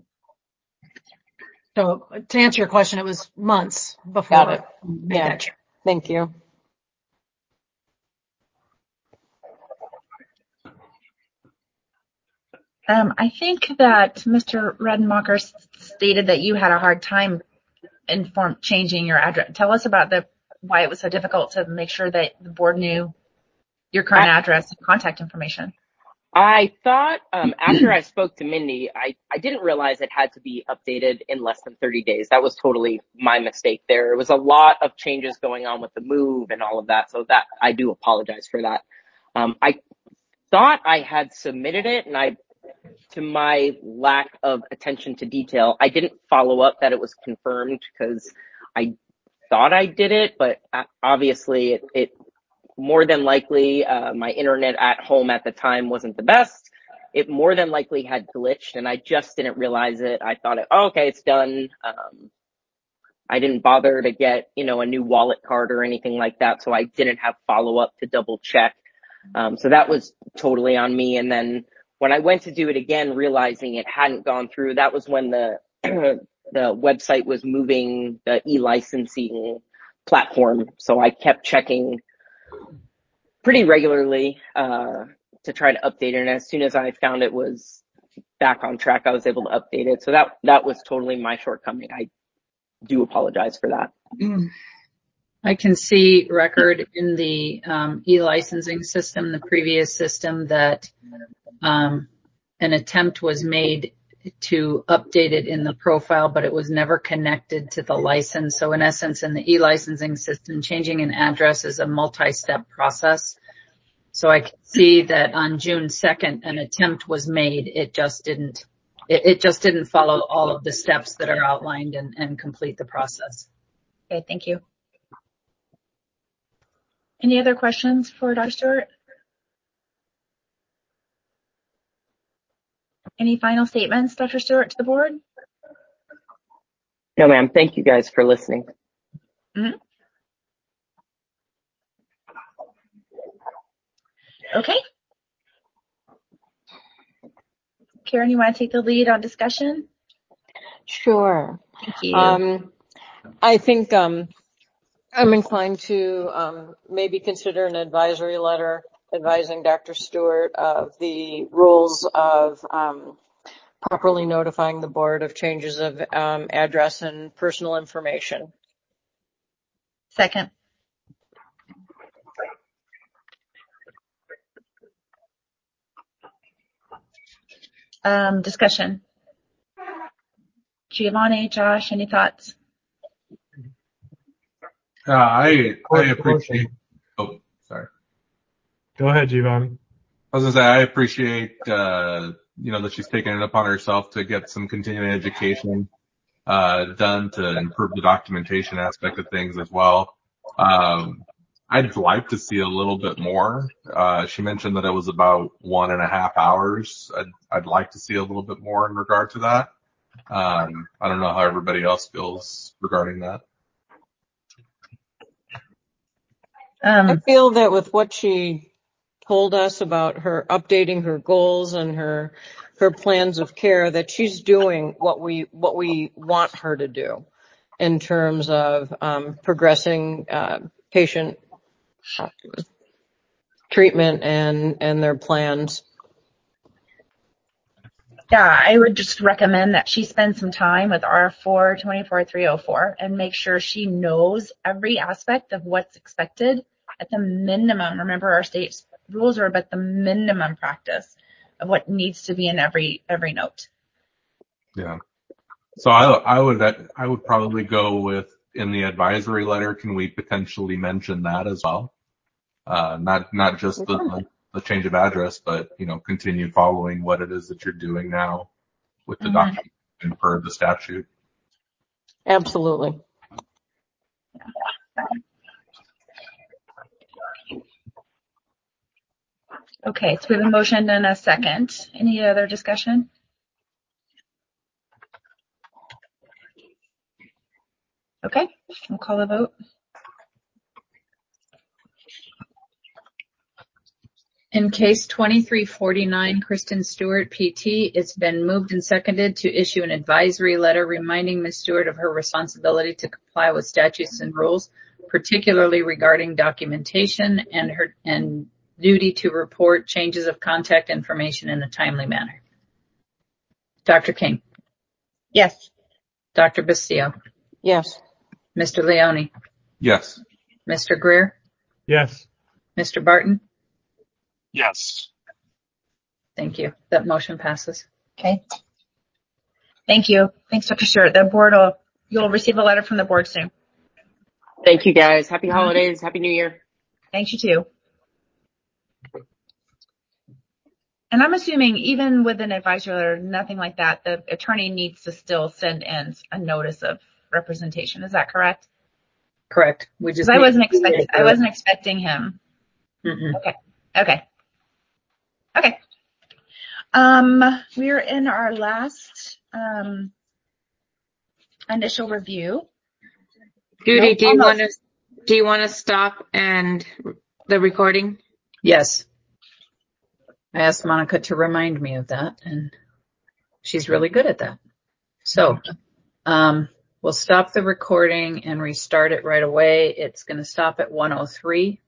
So to answer your question, it was months before I made that change. Thank you. I think that Mr. Redenmacher stated that you had a hard time changing your address. Tell us about why it was so difficult to make sure that the board knew your current address and contact information. I thought after I spoke to Mindy, I didn't realize it had to be updated in less than 30 days. That was totally my mistake there. It was a lot of changes going on with the move and all of that, so that I do apologize for that. I thought I had submitted it, and to my lack of attention to detail, I didn't follow up that it was confirmed because I thought I did it, but obviously it more than likely, my internet at home at the time wasn't the best. It more than likely had glitched, and I just didn't realize it. I thought, okay, it's done. I didn't bother to get, a new wallet card or anything like that, so I didn't have follow-up to double check. So that was totally on me. And then when I went to do it again, realizing it hadn't gone through, that was when the website was moving the e-licensing platform. So I kept checking pretty regularly to try to update it. And as soon as I found it was back on track, I was able to update it. So that was totally my shortcoming. I do apologize for that. I can see record in the e-licensing system, the previous system, that an attempt was made to update it in the profile, but it was never connected to the license. So in essence, in the e-licensing system, changing an address is a multi-step process. So I can see that on June 2nd, an attempt was made. It just didn't follow all of the steps that are outlined and complete the process. Okay, thank you. Any other questions for Dr. Stewart? Any final statements, Dr. Stewart, to the board? No, ma'am. Thank you guys for listening. Mm-hmm. Okay. Karen, you want to take the lead on discussion? Sure. Thank you. I think I'm inclined to maybe consider an advisory letter advising Dr. Stewart of the rules of properly notifying the board of changes of address and personal information. Second. Discussion. Giovanni, Josh, any thoughts? I appreciate. Oh, sorry. Go ahead, Giovanni. I was gonna say I appreciate that she's taken it upon herself to get some continuing education done to improve the documentation aspect of things as well. I'd like to see a little bit more. She mentioned that it was about 1.5 hours. I'd like to see a little bit more in regard to that. I don't know how everybody else feels regarding that. I feel that with what she told us about her updating her goals and her plans of care, that she's doing what we want her to do in terms of progressing patient treatment and their plans. Yeah, I would just recommend that she spend some time with R4 24304 and make sure she knows every aspect of what's expected at the minimum. Remember, our state rules are about the minimum practice of what needs to be in every note. Yeah. So I would probably go with, in the advisory letter, can we potentially mention that as well? Not just the change of address, but, continue following what it is that you're doing now with the document per the statute. Absolutely. Okay, so we have a motion and a second. Any other discussion? Okay, we'll call a vote. In case 2349, Kristen Stewart, PT, it's been moved and seconded to issue an advisory letter reminding Ms. Stewart of her responsibility to comply with statutes and rules, particularly regarding documentation and duty to report changes of contact information in a timely manner. Dr. King. Yes. Dr. Bastillo. Yes. Mr. Leone. Yes. Mr. Greer. Yes. Mr. Barton. Yes. Thank you. That motion passes. Okay. Thank you. Thanks, Dr. Stewart. You'll receive a letter from the board soon. Thank you, guys. Happy holidays. Happy New Year. Thanks, you too. And I'm assuming even with an advisory letter, nothing like that, the attorney needs to still send in a notice of representation. Is that correct? Correct. I wasn't expecting him. Mm-mm. Okay. We're in our last initial review. Judy, do you want to stop and the recording? Yes. I asked Monica to remind me of that, and she's really good at that. So we'll stop the recording and restart it right away. It's going to stop at 1:03.